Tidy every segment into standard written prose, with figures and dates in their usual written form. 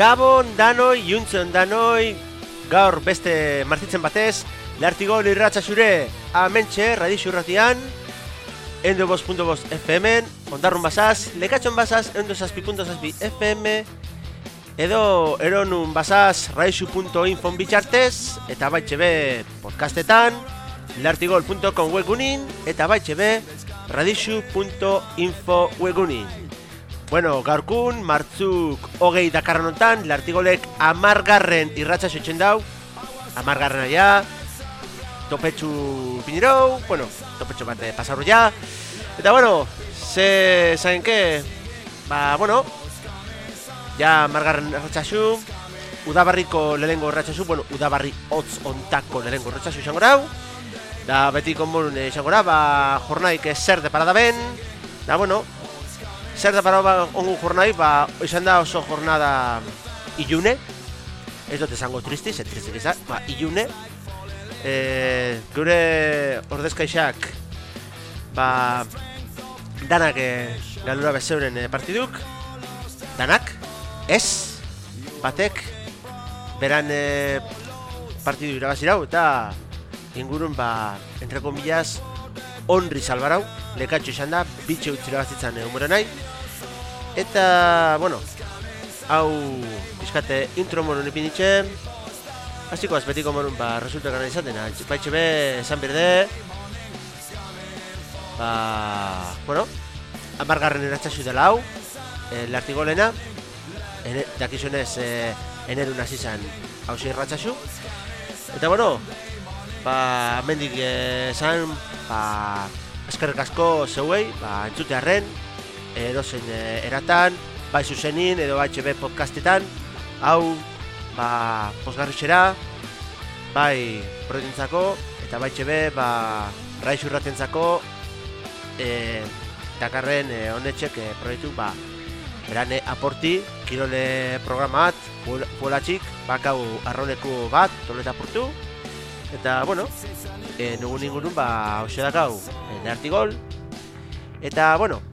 Gabon danoi, juntzen danoi, gaur beste martitzen batez, Lartigol irratza zure, amentxe, radixu irratian, endo bost.bost FM-en, ondarrun basaz, lekatxon basaz, endo zazpi.zazpi FM, edo eronun basaz, radixu.infon bitxartez, eta baitxebe podcastetan, lartigol.com webunin, eta baitxebe radixu.info webunin. Bueno, gaurkun, martzuk hogei dakarran ontan, Lartigolek 10. irratza xoitzen dau, 10. ja, topetxu pinirou, bueno, topetxu bat pasarru ja, eta bueno, zain ke, bueno, ja 10. irratzaxu, udabarriko lehengo irratzaxu, bueno, udabarri hotz ontako lehengo irratzaxu izango rau, da beti konbon izango ra, jornaik zer de parada ben, da bueno, zer da parada ongun jornai, izan da oso jornada ilune, ez dut esango tristi, tristik izan, ilune, gure ordezkaixak, danak galura bezeuren partiduk, danak, ez, batek, beran partidu irabazirau, eta ingurun, entre comillas, onri salbarau, lekatxo izan da, bitxe utzira bazitzan humora nahi. Eta, bueno, hau bizkate intro morun ipinitxe, hasiko azbetiko morun, resultak gana izaten, baitxe be, esan berde, bueno, 10. iratzazu dela hau, Lartigolena, dakizunez, enerun azizan hausi irratzazu, eta, bueno, mendik esan, eskerrik asko zeuei, entzutearren, edozein eratan, bai zuzenin edo HB podcastetan, hau, posgarritxera, bai proiektentzako, eta bai HB, raizu irratentzako, dakarren honetxek proiektu, beran aporti, kirole programa bat, fuelatxik, bakau arroneku bat, toleta apurtu, eta, bueno, nugun ingurun, hoxe dakau, Lartigol, eta, bueno,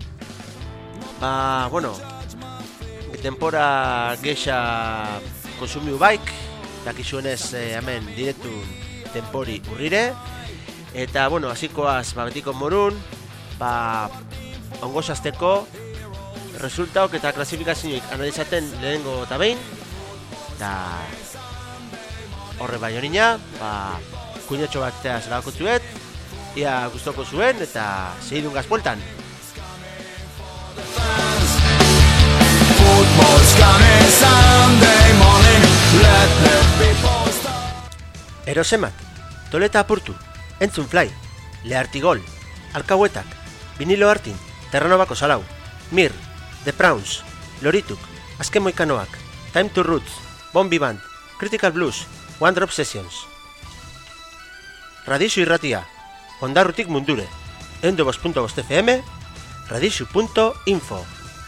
tempora geisha konsumiu baik, dakizuenez hemen direktu tempori urrire, eta, bueno, hasikoaz, betiko morun, ongo zazteko, resultaok eta klasifikazioik analizaten lehenengo eta behin, eta horre bai horina, kuinatxo batea zelako zuet, ia gustoko zuen, eta segidun gazpueltan. Erosemat, toleta apurtu, entzun fly, Lartigol, alkauetak, vinilo hartin, terranobako salau, mir, The Prawns, lorituk, azken moikanoak, Time to Roots, Bombi Band, Critical Blues, One Drop Sessions. Radixu irratia, ondarrutik mundure, endo bost.bost FM, radixu.info.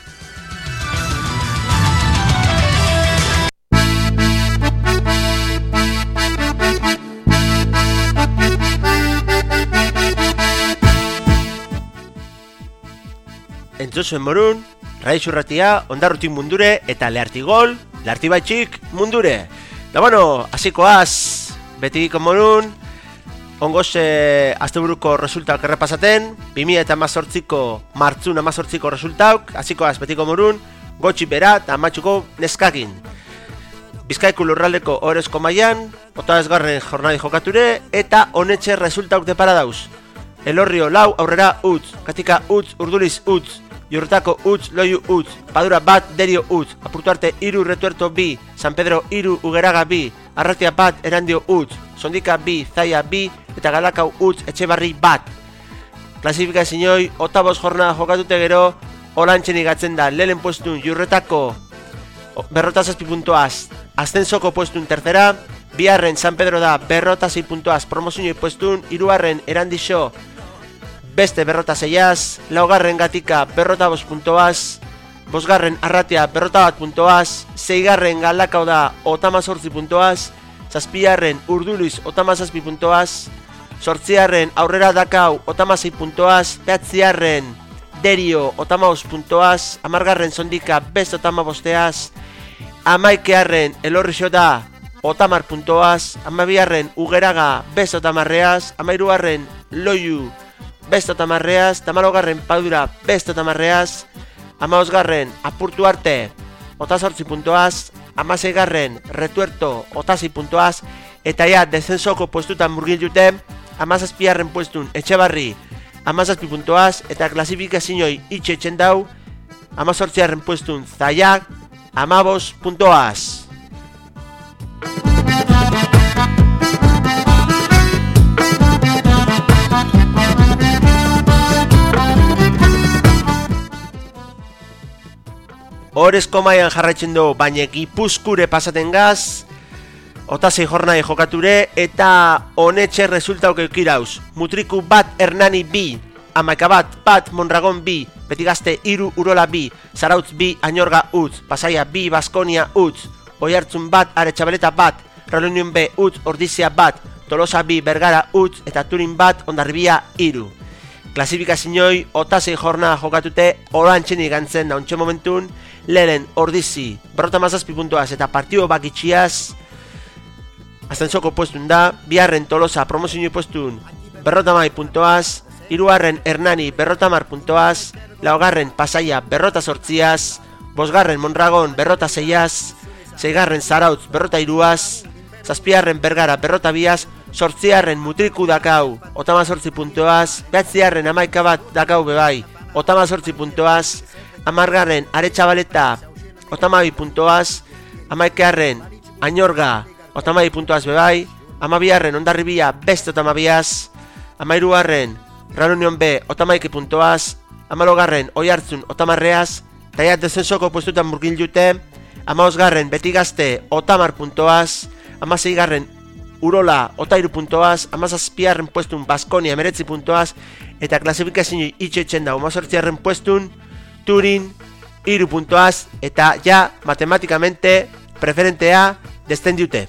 Entzuzuen morun, radixu irratia, ondarrutik mundure, eta Lartigol, Lartibaitxik mundure. Da bueno, hasikoaz, betikiko morun, ongoz asteburuko resultauk errepasaten, 2018ko martzun 18ko resultauk, hasikoaz betiko morun, gotxi bera eta matxuko neskakin. Bizkaiku lurraldeko orezko mailan, 8. jornadi jokature, eta honetxe resultauk depara dauz. Elorrio lau aurrera utz, katika utz, urduliz utz, Jurretako utz, loiu utz, Padura bat, derio utz, Apurtuarte 3, retuerto 2, San Pedro 3, ugeraga 2, Arratia bat, erandio utz, Sondika 2, zaia 2, eta Galakau utz, etxebarri bat. Klasifikaziooi, 8. jornada jokatute gero, olantxen igatzen da, lehen puestun Jurretako berrotazazpi puntuaz, Aztenzoko puestun tercera, biharren San Pedro da berrotazei puntuaz, promozionoi puestun, iruarren erandixo, beste berrota zeiaz, laugarren gatika berrota 5 puntoaz, bosgarren arratia berrota 1 puntoaz, seigarren Galakau da 38 puntoaz, zazpiarren urduliz 37 puntoaz, sortziarren aurrera dakau 36 puntoaz, behatziarren derio 35 puntoaz, amargarren sondika best 35 bosteaz, amaikearren elorrixota otamar puntoaz, amabiarren ugeraga best otamarreaz, amairugarren loiu best otamarreaz, tamalogarren padura best otamarreaz, amaosgarren apurtu arte otazortzi puntoaz, amaseigarren retuerto otasi puntoaz, eta ja descensoko puestutan murgil jute, amazazpiarren puestun etxebarri amazazpi puntoaz, eta klasifikazioi itxetxen dau, amazortziarren puestun zaiak amabos puntoaz. Horezko mailan jarraitzen du, baina Gipuzkure pasaten gaz, otasei jornai jokature, eta honetxe resultauk eukirauz. Mutriku bat Hernani bi, Amaika bat Mondragon bi, Betigazte iru Urola bi, Zarautz bi Añorga utz, Pasaia bi Baskonia utz, Oiartzun bat Aretxabaleta bat, Reunion B utz Ordizia bat, Tolosa bi Bergara utz, eta Turin bat Ondarribia iru. Klasifikazioi otasei jorna jokatute orantxenik gantzen da ontxe momentun, lehen Ordizi berrota mazazpi puntuaz eta partio bakitxiaz Aztensoko puestun da, biharren Tolosa promozio puestun berrota mai puntoaz, hirugarren Hernani berrota mar puntoaz, laugarren Pasaia berrota sortziaz, bosgarren Mondragon berrota seiaz, seigarren Zarautz berrota iruaz, zazpiarren Bergara berrota biaz, sortziarren Mutriku dakau otama sortzi puntoaz, behatziarren Amaika bat dakau bebai otama sortzi puntoaz, amargarren Aretxabaleta otamabi puntoaz, amaikearren Añorga otamabi puntoaz bebai, amabiarren Ondarribia best otamabiaz, amairugarren Reunion B otamaiki puntoaz, amalogarren Oiartzun otamarreaz, taiat descensoko puestutan murgil jute, amaosgarren Betigazte otamar puntoaz, amaseigarren Urola otairu puntoaz, amazazpiarren puestun Baskonia meretzi puntoaz, eta klasifikazio itxetxen da amazortziarren puestun Turin iru puntoaz, eta ja matematikamente preferentea descendiute.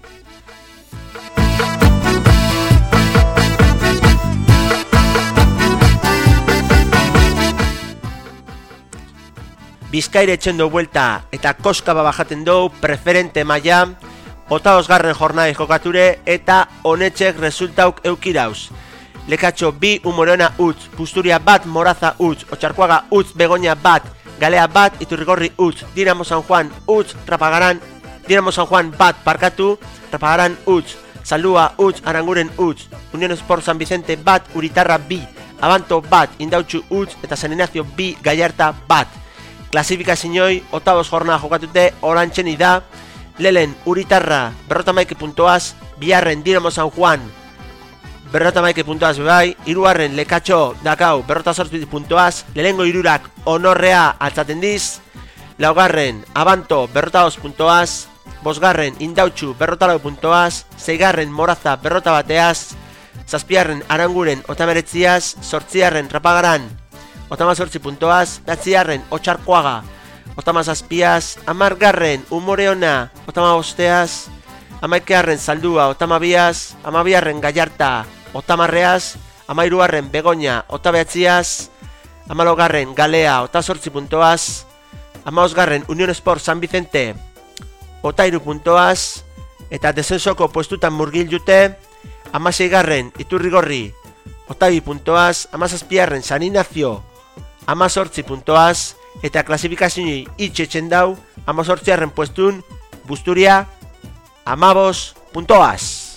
Bizkaire etxendo buelta eta koskaba bajaten dou preferente maia, otaosgarren jornai jokature eta honetxek resultauk eukirauz. Lekatxo bi Umorona utz, Busturia bat Moraza utz, Otxarkoaga utz Begoña bat, Galea bat Iturrigorri utz, Dinamo San Juan utz, Dinamo San Juan bat parkatu, Rapagaran utz, Zaldua utz, Aranguren utz, Unión Sport San Vicente bat, Uritarra bi, Abanto bat, Indautxu utz, eta San Ignacio bi, Gallarta bat. Klasifikazioi otabos jorna jokatute orantxeni da, lehen Uritarra berrota maike puntoaz, biharren Dinamo San Juan berrota maike puntoaz bebai, hirugarren Lekatxo dakau berrota sortzi puntoaz, lehengo hirurak Onorrea altzaten diz, laugarren Abanto berrota 2 puntoaz, bosgarren Indautxu berrota 4 puntoaz, seigarren Moraza berrota bateaz, zazpiarren Aranguren otameretziaz, sortziarren Rapagaran otama sortzi puntoaz, behatziarren Otxarkoaga otama zazpiaz, amargarren Umoreona otama bosteaz, amaikearren Zaldua otama biaz, amabiarren Gallarta otamarreaz, amairugarren Begoña otabehatziaz, amalogarren Galea ota sortzi puntoaz, amaosgarren Unión Sport San Vicente otairu puntoaz, eta descensoko puestutan murgil jute, amaseigarren Iturrigorri otabi puntoaz, amazazpiarren San Ignacio amazortzi puntoaz, eta klasifikazioi itxetxen dau, amazortziarren puestun Busturia amabos puntoaz.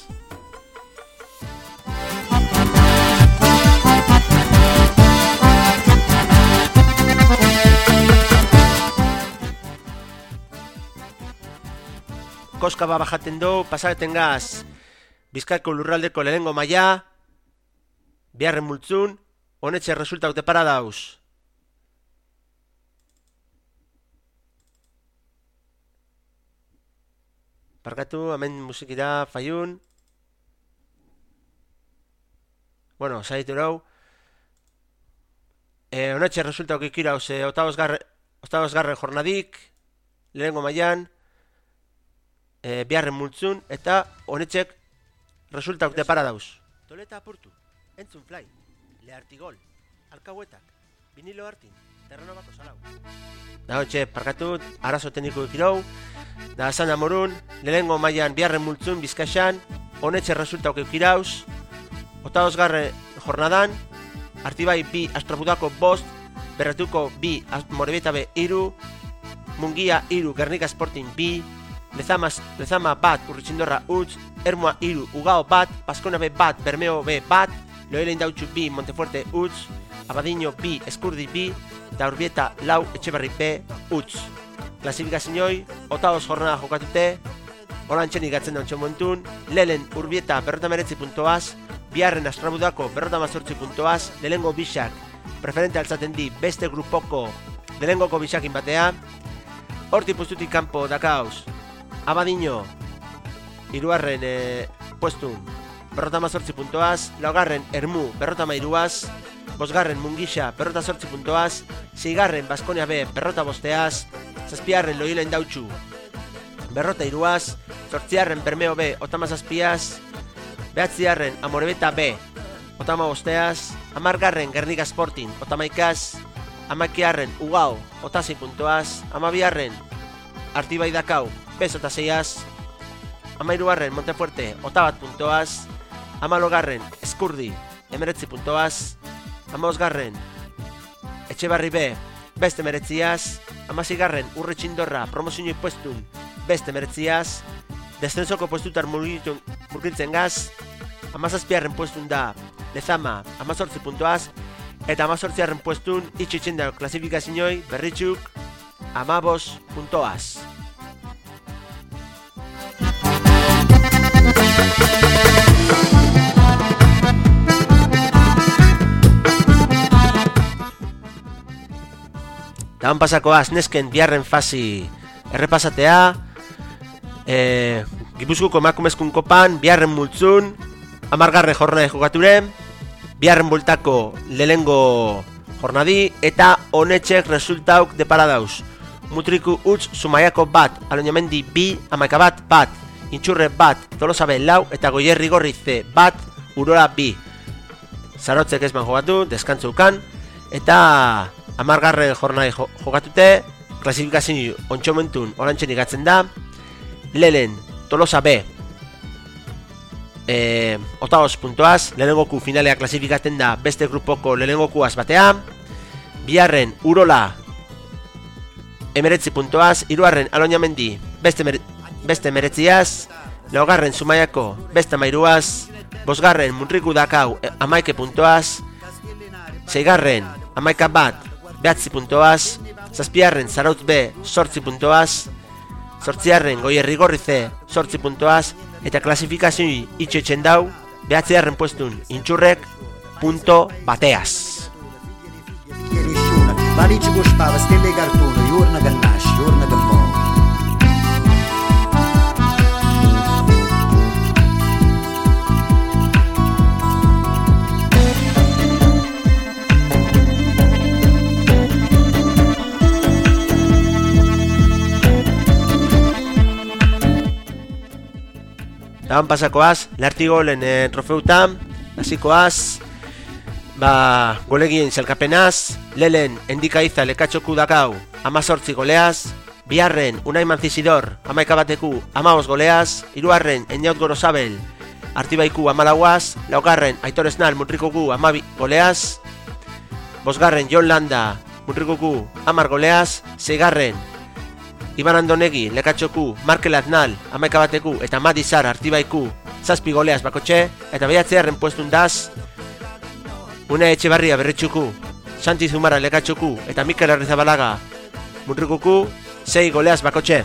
Koskaba bajaten du, pasareten gaz, Bizkaiko lurraldeko lehenengo maia, biharren multzun, honetxe resultauk depara dauz. Parkatu, hemen musikira faiun. Bueno, zaitu rau. Honetxe resultauk ikirauz, otagosgarren jornadik, lehenengo maian, biharren multzun, eta honetxek resultauk depara dauz. Toleta apurtu, entzun fly, lehartigol, alkauetak, vinilo hartin, terreno bako salau. Da, honetxe, parkatu, arazo tekniko ikirau. da esan amorun, lehenengo mailan biharren multzun bizkaixan, honetxe resultauk eukirauz, otagosgarren jornadan, Artibai bi Astrobudako bost, Berratuko bi Amorebeta be iru, Mungia iru Gernika Sporting bi, Lezama bat Urritxindorra utz, Ermua iru Ugao bat, Baskona be bat Bermeo be bat, Loela Indautxu bi Montefuerte utz, Abadiño bi Eskurdi bi, eta Urbieta lau Etxebarri be utz. Klasifikaziooi, otagoz jornada jokatute, orantxenik gatzen da ontsen momentun, lehen Urbieta 59 puntoaz, biharren Astrabudako 58 puntoaz, lehengo bisak preferente altzaten di beste grupoko lehengoko bisakin batea, horti pustutik kanpo dakauz, Abadiño, iruarren puestun 58 puntoaz, laugarren Ermu 53az, bosgarren Mungixa 58 puntoaz, seigarren Baskonia B 55az, zazpiarren Loiola Indautxu 53az, zortziarren Bermeo B 57az, behatziarren Amorebeta B 55az, hamargarren Gernika Sporting 51az, hamakiarren Ugao 56 puntoaz, hamabiarren Artibai Dakau bez 56az, hamairugarren Montefuerte 81 puntoaz, hamalogarren Eskurdi 19 puntoaz, hamabosgarren Etxebarri B beste 19az, hamaseigarren Urritxindorra promozio puestun beste 19az, descensoko puestutar murgiltzen gaz, hamazazpiarren puestun da Lezama 18 puntoaz, eta 18arren puestun itxitzen da klasifikaziooi Berritxuk 15 puntoaz. Daban pasakoaz, nesken biharren fasi errepasatea, Gipuzkoako emakumezkun kopan, biharren multzun, 10. jornada jokaturen, biharren bultako lehengo jornadi, eta honetxek resultauk depara dauz. Mutriku utz Zumaiako bat, Aloñamendi bi, Amaikabat bat, Intxurre bat, Tolosa be lau, eta Goierri Gorrize bat, Urola bi. Zarotzek ezman jokatu, deskantzukan, eta 10. jornada jokatute, klasifikazio ontsomentun orantxenik gatzen da, lehen Tolosa B, 8 puntoaz, lehenengoku finalea klasifikaten da beste grupoko lehenengokuaz batea, biharren Urola 19 puntoaz, iruarren Aloñamendi beste 19az, laugarren Zumaiako beste 13az, bosgarren Munriku Dakau 11 puntoaz, seigarren Amaikabat 9 puntoaz, zazpiarren Zarautz B 8 puntoaz, zortziarren Goierri Gorrize 8 puntoaz, eta klasifikazio itxoetzen dau, 9. puestun Intxurrek punto bateaz. Balici gospava, stelle cartono, giorna che nasce, giorna che muore. Daban pasakoaz, Lartigolen trofeutan, hasikoaz, golegien zelkapenaz, lehen Endikaiza lekatxoku dakau 18 goleaz, biharren Unai Manzizidor 11 bateku 15 goleaz, hirugarren Eñaut Gorosabel Artibaiku 14az, laugarren Aitor Esnal Munrikoku 12 goleaz, bosgarren Jon Landa Munrikoku 10 goleaz, seigarren Iban Andonegi lekatxoku Markel Aznal 11 bateku eta Madizar Artibaiku 7 goleaz bakotxe, eta 9. puestun daz Une Etxebarria Berritxuku, Santi Zumara lekatxoku eta Mikel Arrizabalaga Munrikuku 6 goleaz bakotxe.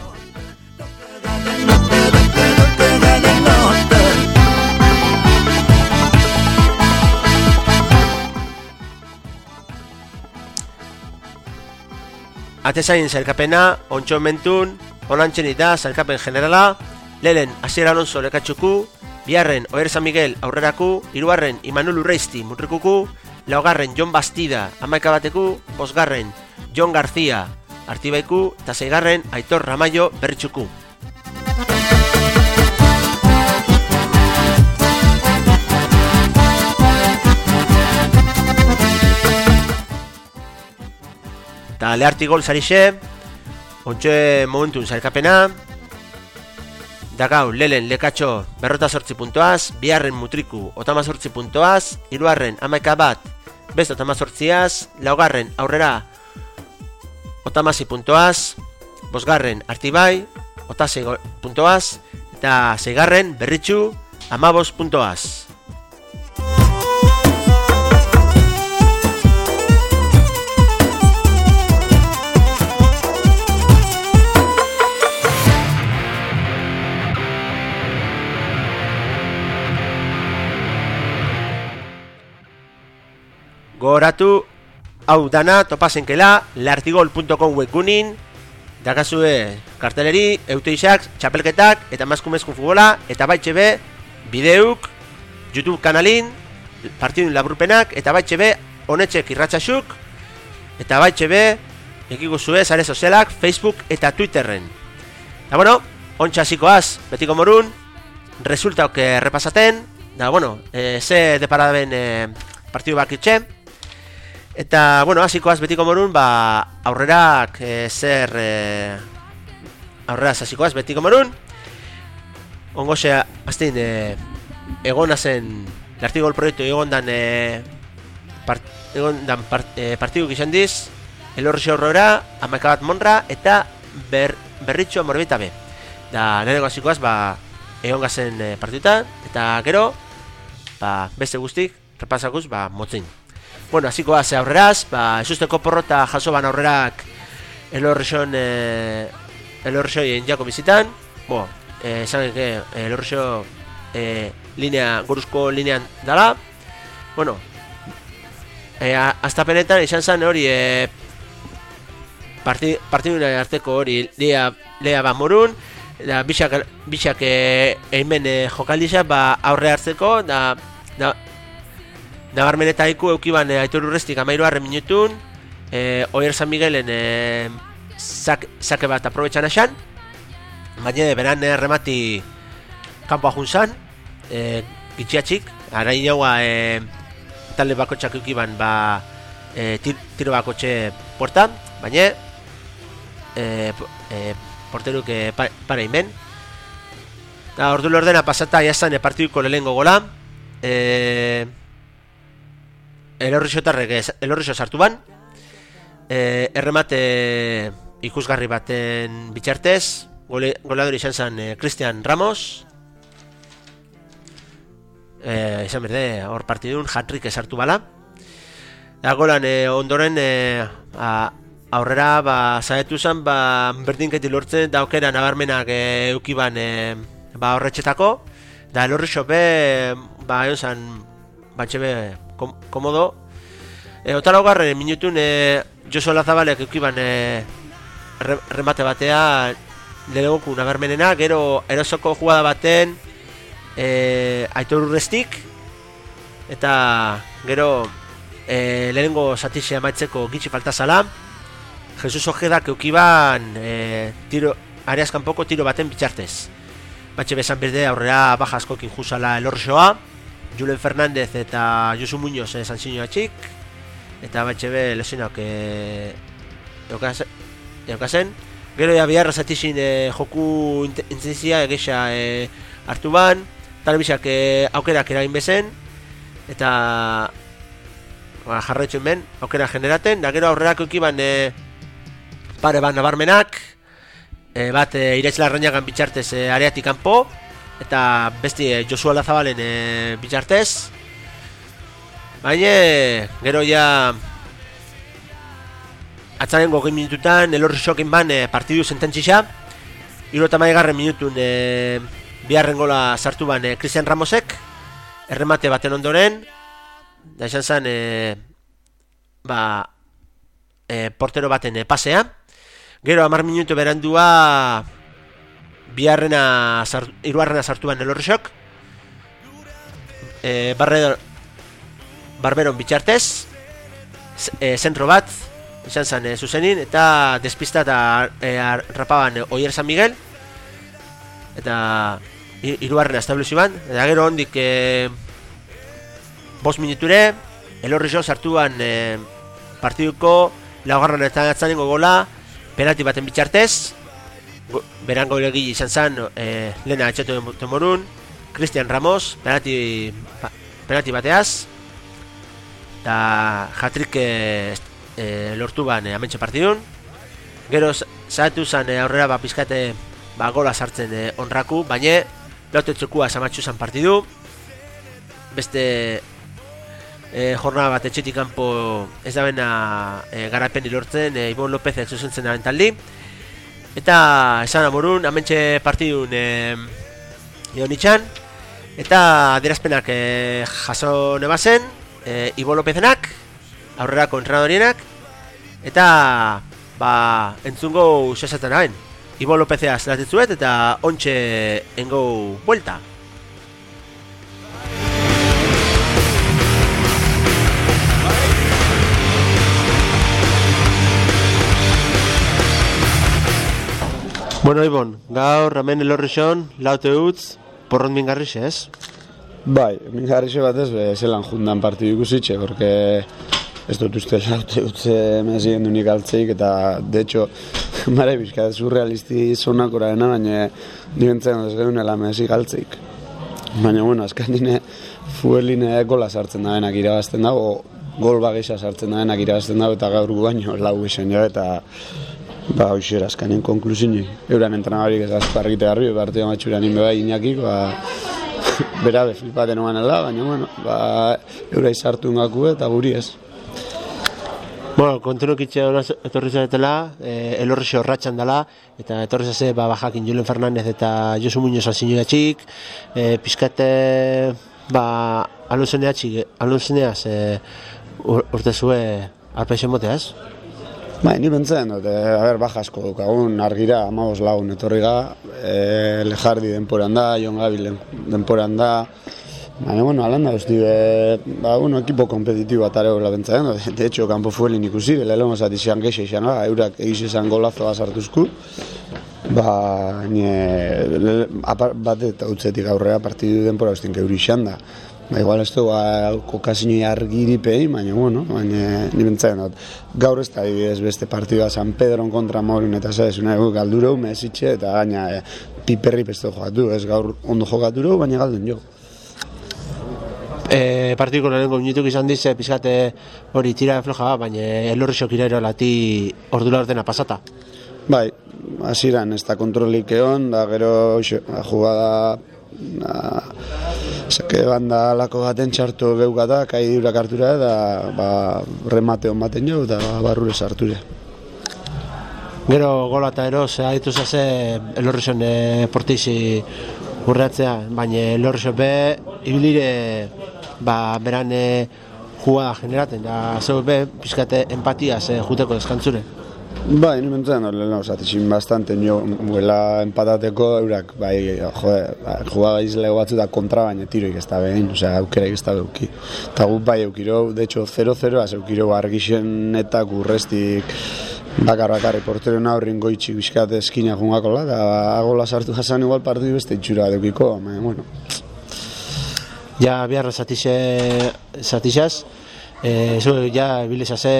Atezain zailkapena, ontxo mentun, onantxen da zailkapen generala, lehen Asier Alonso lekatxuku, biharren Oer San Miguel aurreraku, hirugarren Imanol Urreisti Munrikuku, laugarren Jon Bastida 11 bateku, bosgarren Jon García Artibaiku, eta seigarren Aitor Ramallo Berritxuku. Eta Lehartigol zarixe, ontxe momentun zailkapena, Dagau, lelen lekatxo berrota 8 puntoaz, biharren mutriku otama 8 puntoaz, hirugarren 11 bat, best otama 8az, laugarren aurrera otama 6 puntoaz, bosgarren artibai, ota 6 puntoaz, eta seigarren berritxu 15 puntoaz. Gogoratu, hau dana topazenkela lartigol.com webgunin, dakazue karteleri, euteixak, txapelketak, eta maskumezkun futbola, eta baitxe be, bideuk, YouTube kanalin, partidun laburpenak, eta baitxe be, honetxek irratxasuk, eta baitxe be, ekiguzue sare sozialak, Facebook eta Twitterren. Eta bueno, ontsa hasikoaz, betiko morun, resultauk repasaten, da bueno, ze deparadaben partidu bakitxe, eta, bueno, hasikoaz betiko morun, aurrerak aurreraz hasikoaz betiko morun. Ongoxe, azten, egona zen, lartigol proiektu egondan partidu gizan diz, elorri horrora, 11 bat monra, eta berritxo morbita be. Da, lehenengo hasikoaz, egon gazen partidutan, eta gero, beste guztik, repasakuz, motzin. Bueno, hasikoa ze aurreraz, esusteko porrota jaso ban aurrerak elorrixoien jako bizitan. Esan que elorrixo goruzko linean dala. Bueno, astapenetan izan zen hori partidun arteko hori lea morun, bixak eimen jokaldiza aurre hartzeko, nabarmenetaiku eukiban Aitor Urrestik 13 minutun, Oier San Miguelen sake bat aprobetxan asan, baina beran remati kanpoa junzan, gitxiatxik, arain jaua talde bakotxak eukiban tiro bakotxe portan, baina porteruk para imen. Ordu lordena pasata jazan partiduko lehengo gola, elorrixo sartu ban, erremate ikusgarri baten bitxartez, goleadori izan zen Cristian Ramos, izan berde hor partidun hat-trick sartu bala, da golan ondoren aurrera zaetu zen berdinketi lortzen da aukera nabarmenak eukiban horretxetako, da elorrixo be egon zen bantxe be komodo. Otara hogarren minutun Josu Olazabalek eukiban remate batea lehengoku nabarmenena, gero erosoko jugada baten Aitor Urrestik, eta gero lehenengo zatixea maitzeko gitxi faltazala Jesus Ojedak eukiban areaz kanpoko tiro baten bitxartez. Batxe bezan berde aurrera baja askokin juzala elorrixoa, Julen Fernández eta Josu Muñoz sanzio atxik, eta batxe be lesionak eukazen. Gero biharra zatixin joku intenzizia egisa hartu ban, talbizak aukerak eragin bezen, eta jarraitzen ben, aukera generaten, da gero aurrerak eukiban pare ban nabarmenak, bat Iraitz Larrañagan bitxartez areatik kanpo, eta besti Josu Olazabalen bitxartez. Baina gero ja atzaren 20 minututan elorrixokin ban partidu sententzisa, 70 minutun biharren gola sartu ban Cristian Ramosek, erremate baten ondoren, da esan zen portero baten pasea. Gero 10 minutu berandua hirugarrena sartu ban elorrixok, Barberon bitxartez, zentro bat izan zen zuzenin, eta despista eta rapaban Oier San Miguel, eta hirugarrena establezio ban, eta gero hondik 5 minuture elorrixok sartu ban partiduko laugarren eta atzanengo gola penalti baten bitxartez, beran goilegile izan zen, lehena etxatu den morun, Cristian Ramos, penalti bateaz, eta hat-trick lortu ban amentxe partidun. Gero zahatu zen aurrera pizkate gola sartzen onraku, baina lautetzukua samatxu zen partidu. Beste jornada bat etxetik kanpo ez da bena garapeni lortzen, Ibon López zuzentzen da bentaldi. Eta esan amorun, amentxe partidun Ionitxan. Eta adierazpenak jaso nebazen, Ibon Lópezenak, aurrerako entrenadorienak. Eta entzungo usasaten hain. Ibon Lópezea zelatetzuet eta ontxe engo buelta. Bueno, Ibon, gaur hemen elorrixon, laute utz, porrot mingarrixe, ez? Bai, mingarrixe bat ez, zelan jundan partidu ikusitxe, porque ez dut uste laute utze mezien dunik altzeik, eta, de hecho, mare bizka, surrealisti zonakora dena, baina nibentzen ez geunela mezik altzeik. Baina, bueno, azkan dine, fueline gola sartzen da benak irabazten dago, gol bagisa sartzen da benak irabazten dago, eta gaur gu baino lau izan jo, eta hoxera, azkanen konklusini. Euran entrenadorik ez azko argite garbi, partida matxuran inbe bai Iñakik, berabe flipaten oanela, baina, bueno, eura izartu ingaku eta guri ez. Bueno, kontinukitxe etorri zaretela, elorrixo horratxan dela, eta etorri zaze bajakin Julen Fernández eta Josu Muñoz alzinu pizkate aluzeneaz urtezue arpeixen moteaz? Bai, ni bentzen dut, baja asko dukagun, argira 15 lagun etorri ga, Lejardi denporan da, Jon Gabi denporan da, baina, bueno, alanda duzti, ekipo kompetitibo bat arego bentzen dut, de hecho, kanpo fuelin ikusi, lehelo mazat izan gexe izan, eurak egiz izan golazoa sartuzku, bat eta utzetik aurrera partidu denpora ustin keuri izan da. Igual ez dugu kokazinoi argiripei, baina, bueno, ni bentzen dut. Gaur ez da dibidez beste partidua San Pedron kontra Maurin eta zezuna galdureu, mesitxe eta gaina piperri pestu jokatu, ez gaur ondo jokatureu, baina galdun jo. Partidiko lehenko minutuk izan dize, pizkate hori tira floja, baina elorrixok irero lati ordula ordena pasata. Bai, hasieran ez da kontrolik egon, da gero jugada sake banda alako baten txartu geukata, kai diurak hartura eta remate hon baten jo eta barrure sarture. Gero gola eta ero, zehaitu zaze elorrixon portizi urratzea, baina elorrixon be, ibilire beran jugada generaten, da zeu be, pizkate empatiaz juteko deskantzure. Bai, ni mentzen leheno, zatixin bastante nio buela empatateko eurak, jugada izlego batzu da kontra, baina tiroik ez da behin, aukeraik ez da beuki. Eta guk bai eukiro, de hecho 0-0 az eukiro argixen eta gurrestik bakar-bakarri porteroen aurrin goitxik bizkate eskina jungakola, eta agola sartu jasan igual partidu beste itxura deukiko, baina, bueno. Ja, biharra zatixaz, ja, bilizase,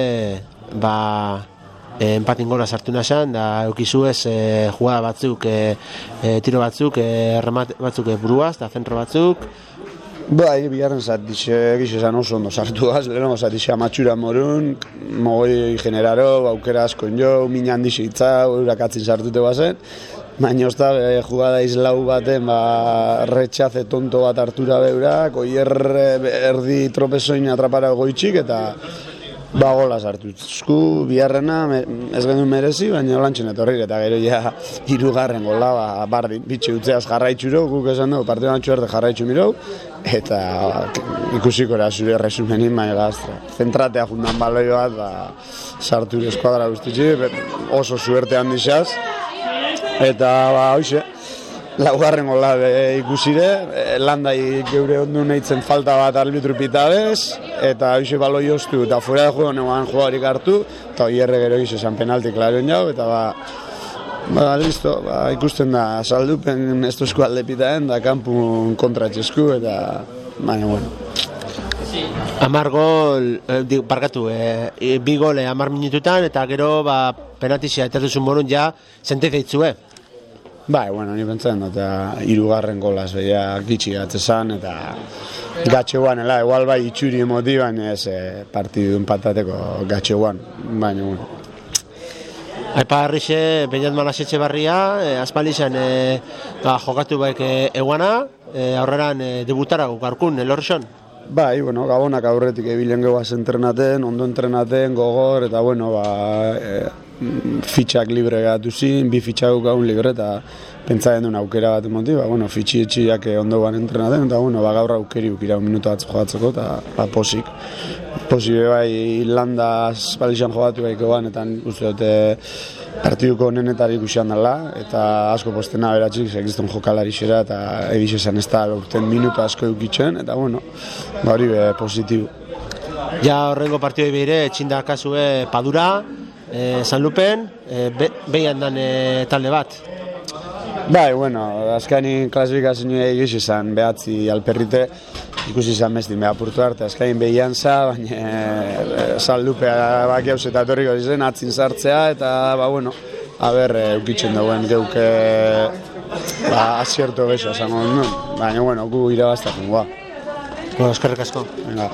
empatin gola sartu nazan, da eukizu ez jugada batzuk, tiro batzuk, remate batzuk buruaz, da zentro batzuk. Bai, bigarren zatixe gizizan oso ondo sartuaz, lehenko zatixe amatxura morun, mogoi generaro, aukera askon jo, mina handi xeitza, urakatzin sartute bazen, baina ozta jugada izlau baten, retxaze tonto bat hartura beurak, oier erdi tropezoin atrapara goitxik, eta gola sartu. Zku, biharrena ez genuen merezi, baina lantxen etorrik, eta gero ja hirugarren gola, bardin, bitxe utzeaz jarraitxuro, guk esan dugu, partidu natxu erte jarraitxu mirau, eta ikusiko era zure resumenin, baina gaztra. Zentratea jundan baloi bat, sartu eskuadra guztitzi, oso suerte handixaz, eta hoxe, laugarren gola ikusire, landai geure ondu nahitzen falta bat arbitru pitabez, eta hoxe baloi oztu, eta fuera de juego negoan jugarik hartu, eta hierre gero esan penalti klaroen jau, eta listo, ikusten da, saldupen ez duzko alde pitaen, da kanpun kontra txesku, eta baina, bueno. 10 gol, barkatu, 2 gole 10 minututan, eta gero penaltizia etertuzun morun ja, sentezia itzue. Bai, bueno, ni pentsatzen dut, hirugarren golaz beha gitxi gatzezan, eta gatxe guanela, igual bai itxuri emoti, baina ez partidu enpatateko gatxe guan, baina, bueno. Aipa Garrixe, Beñat Malasetxe barria, aspaldizan jokatu baik eguana, aurreran debutara gaurkun, elorrixon? Bai, bueno, Gabonak aurretik ebilen goaz entrenaten, ondo entrenaten, gogor, eta bueno, fitxak libre gatu zin, 2 fitxak gaun libre, eta pentsatzen duen aukera bat emoti, bueno, fitxiak ondo ban entrenaten, eta bueno, gaur aukeri ukira un minuto batzu jogatzeko, eta posik. Posik bai landa aspaldizan jogatu baiko ban, eta uste dute partiduko honenetarik usian dela, eta asko postena beratxik segizten jokalari xera, eta egiz esan ez da urten minuto asko eukitzen, eta bueno, hori positibo. Ja horrengo partidoi behire, txindakazue Padura, Sanlupen, behian dan talde bat. Bai, bueno, azkainin klasifikazioa egiz esan behatzi alperrite, ikusi izan bestin beha purtu arte, azkain behian za, baina Sanlupea baki hauz eta etorriko dizen, atzin sartzea, eta, bueno, eukitzen dauen geuke azierto gezo, esango duen, baina, bueno, gu irabaztatzen, goa. Eskerrik asko. Venga.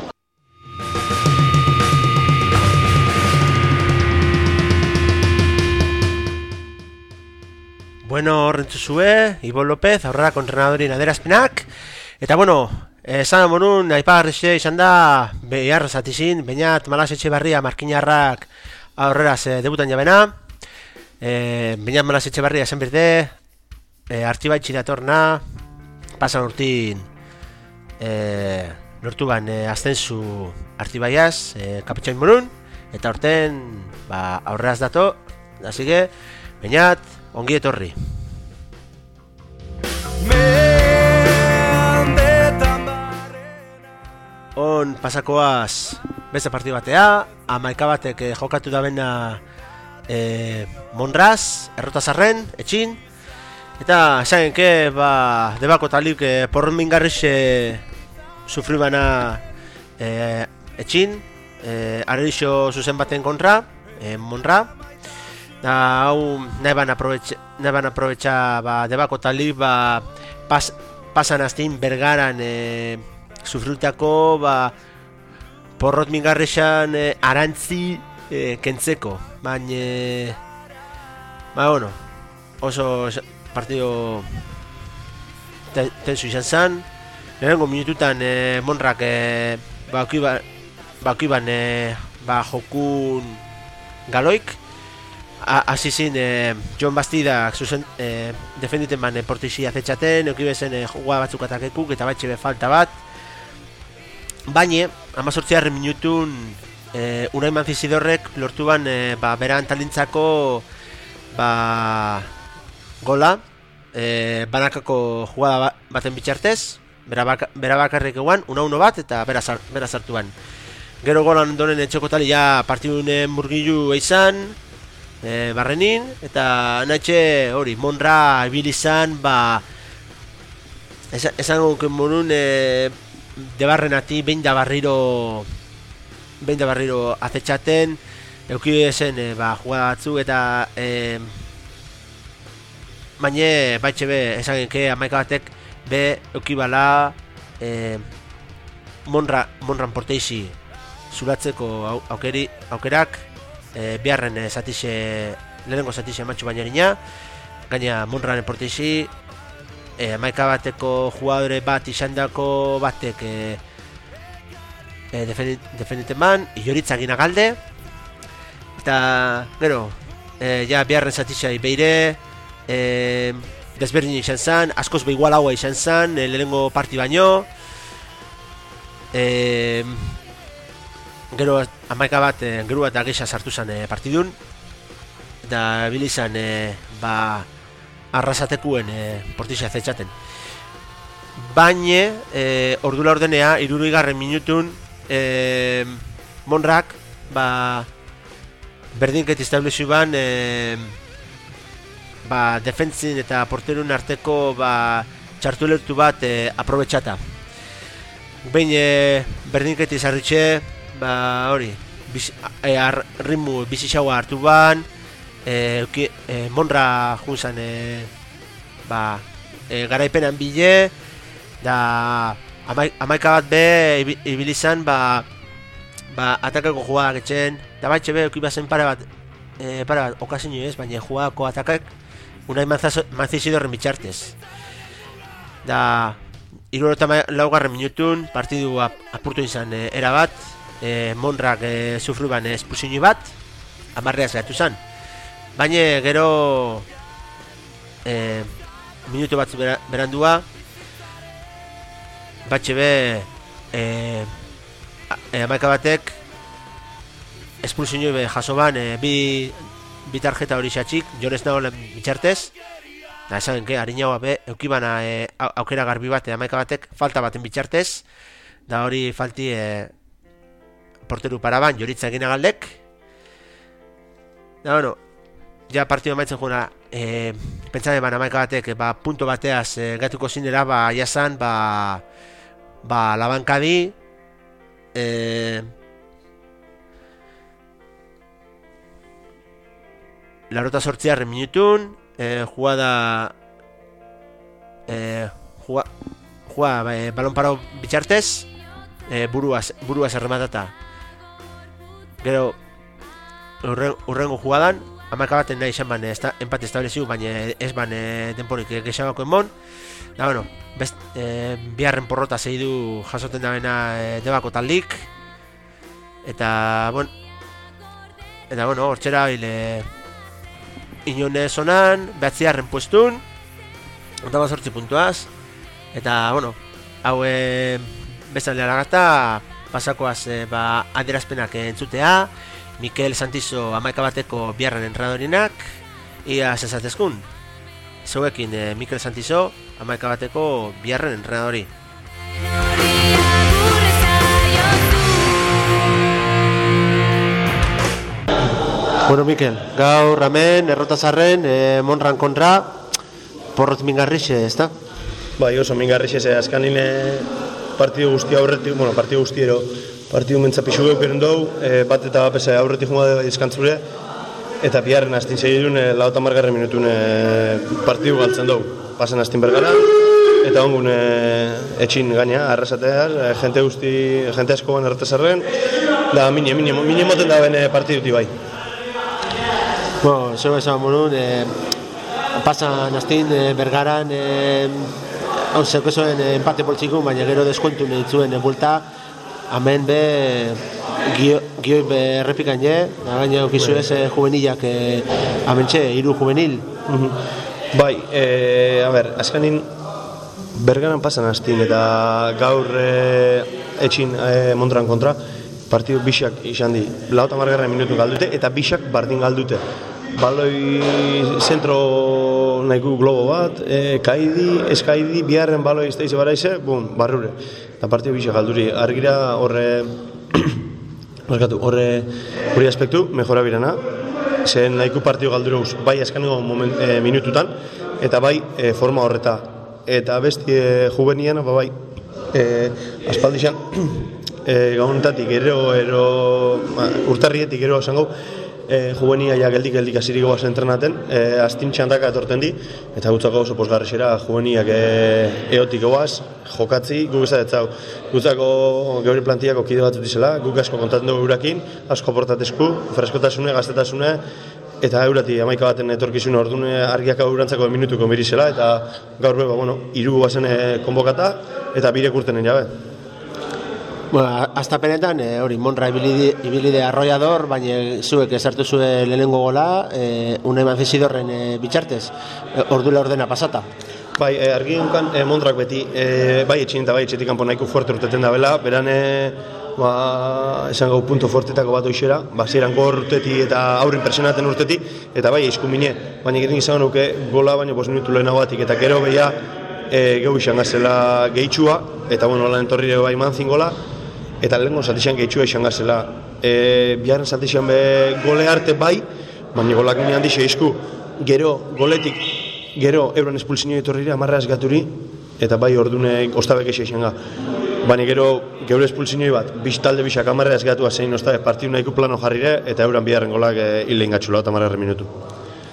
Bueno, horrentzuzue, Ibo López, aurrera kontrenadorin aderazpenak. Eta bueno, esan monun, Aipa Garrixe izan da, behar zatizin, Beñat Malasetxe barria markinarrak aurreraz debutan jabena. Beñat Malasetxe barria esan berde, Artibaitxi datorna, pasan urtin, lortu ban aztenzu Artibaiaz, kapitxain monun, eta horten aurreraz dato, así que, Beñat, ongi etorri. On pasakoaz beste partidu batea, amaika batek jokatu da bena Monraz, errotazarren, etxin, eta esagenke debako talik pormingarrixe sufribana etxin, arerixo zuzen baten kontra, Monra. Da hau nahi ban aprobetxa debako talib pasan aztin bergaran sufrutako porrot mingarrexan arantzi kentzeko, baina bueno, oso partido tensu izan zen. Lehenengo minututan Monrak bakiban jokun galoik. Azizin, John Bastidak zuzen defenditen ban portixi azetxaten, eukibezen jugua batzuk atakekuk eta batxe falta bat. Baina, 18 minutun Unai Manzizidorrek lortu ban beran talintzako gola, banakako jugada baten bitxartez, bera bakarrik eguan, 1-1 bat eta bera sartu ban. Gero golan ondoren etxokotali ja partidunen murgilu izan, barrenin, eta nahetxe hori, Monra ibilizan, esan gonken monun, debarrenati, behin da barriro azetxaten, eukidezen, jugada batzuk, eta baina, baitxe be, esan genke, amaika batek, be, eukibala, Monran porteizi zulatzeko aukerak, biharren lehenengo zatixe matxu bainarina, gaina Monran porteizi, amaika bateko jugadore bat izandako batek defenditen man, Ioritzak ginagalde, eta gero, ja biharren zatixai behire, desberdin izan zen, askoz behigual haua izan zen, lehenengo parti baino, gero amaika bat, gero bat agisa sartu zen partidun, eta bilizan arrasatekuen portizia zetxaten. Baina, ordula ordenea, 60. minutun, Monrak, berdinket establezu ban, defentzin eta porterun arteko txartulertu bat aprobetxata. Behin berdinket izarritxe, hori, ritmu bizitxaua hartu ban, Monra junzan garaipenan bile, da amaika bat be ibili izan, atakako jugadak etxen, da batxe be, eukibazen pare bat okazio ez, baina jugako atakak Unai Manzizidorren bitxartez. Da, 74. minutun, partidu apurtu izan erabat, Monrak sufruban espulsioni bat, 10 gatu zan. Baina gero minutu batzu berandua, batxe be amaika batek espulsioni be jaso ban bi tarjeta hori xatxik, Jones Nagolen bitxartez. Da, esan que harinagoa be, eukibana aukera garbi bat amaika batek falta baten bitxartez. Da hori falti porteru paraban, Joritza egin agaldek. Da, bueno, ja partidu amaitzen juna, pentsame amaika batek, punto bateaz gatuko zinera, jasan, labankadi, Larota 8. minutun, jugada balon parau bitxartez, buruaz errematata. Gero urrengo jugadan, amaika baten nahi izan ban empate estableziu, baina ez ban denporik gexagako enbon. Da, bueno, biharren porrota zeidu jasoten dabena debako taldik. Eta, bueno, hortxera inone zonan, behatziarren puestun, 8 puntuaz. Eta, bueno, hau bezalde alagata, pasakoaz adierazpenak entzutea, Mikel Santizo amaika bateko biharren entrenadorinak, ia zezatezkun. Zeuekin Mikel Santizo amaika bateko biharren entrenadori. Bueno, Mikel, gaur hemen errotazarren Monran kontra porrot mingarrixe, ez da? Bai, oso mingarrixe, azkanin partidu guzti aurretik, partidu guztiero, partidu mentzapixu geukeren dugu, bat eta bapesa aurretik junga izkantzure, eta biharren hastin segidun, 50. minutun partidu galtzen dugu. Pasan hastin bergara, eta ongun etxin gaina, arrasateaz, jente asko ban errotazarren, da minimoten da ben partiduti bai. Bueno, zego esan monun, pasan hastin bergaran, hau zeukezoen empate poltsikun, baina gero deskuentu nehitzuen bulta, hemen be gioi be errepikan gaina okizu ez juvenilak amentxe, 3 juvenil. Bai, azkanin bergaran pasan hastin eta gaur etxin Montran kontra, partidu bisak izan di, 50. minutun galdute eta bisak bardin galdute. Baloi zentro nahiku globo bat, eskaidi, biharren baloi izteize baraize, barrure. Eta partidu bisak galduri, argira horre aspektu, mejora birana, zen nahiku partidu galdure guz, bai askaneko minututan, eta bai forma horreta. Eta besti juvenian, bai, aspaldizan, gaunetatik urtarrietik ero esango, juvenia ja geldik asirik goaz entrenaten, astin txandaka etorten di, eta gutzako oso posgarrexera juveniak eotik goaz, jokatzi, guk ezatetzau. Gutzako geure plantiako kide batzut izela, guk asko kontatzen dugu eurakin, asko portatesku, freskotasune, gaztetasune, eta eurati amaika baten etorkizune ordune argiak eurantzako minutuko mirizela, eta gaur beba, 3 guazen konbokata, eta birek urtenen jabe. Bueno, astapenetan, hori, Monra ibilide arroiador, baina zuek esartu zuen lehenengo gola, Unai Manzizidorren bitxartez, ordula ordena pasata. Bai, argi unkan Mondrak beti, bai etxin eta bai etxetik kanpo nahiko fuerte urteten da bela, beran esan gau punto fuertetako bat oixera, zieran gor urteti eta aurrin presionaten urteti, eta bai eizkun mine, baina egiten izan nuke gola baina 5 minutu lehenago batik, eta gero behia geu izan gazela gehitxua, eta lan entorri bai manzin gola, eta lehenko zatixan gehitxua izan gazela. Biharren zatixan be gole arte bai, baina golak nire handi seizku, gero goletik, gero euren espulsinio etorrira, amarraz gaturi, eta bai ordunek ostabek eixo izan ga. Baina gero geure espulsinoi bat, talde bisak amarraz gatua zein ostabek partidu nahiko plano jarrire, eta euren biharren golak hile ingatxula, 10 minutu.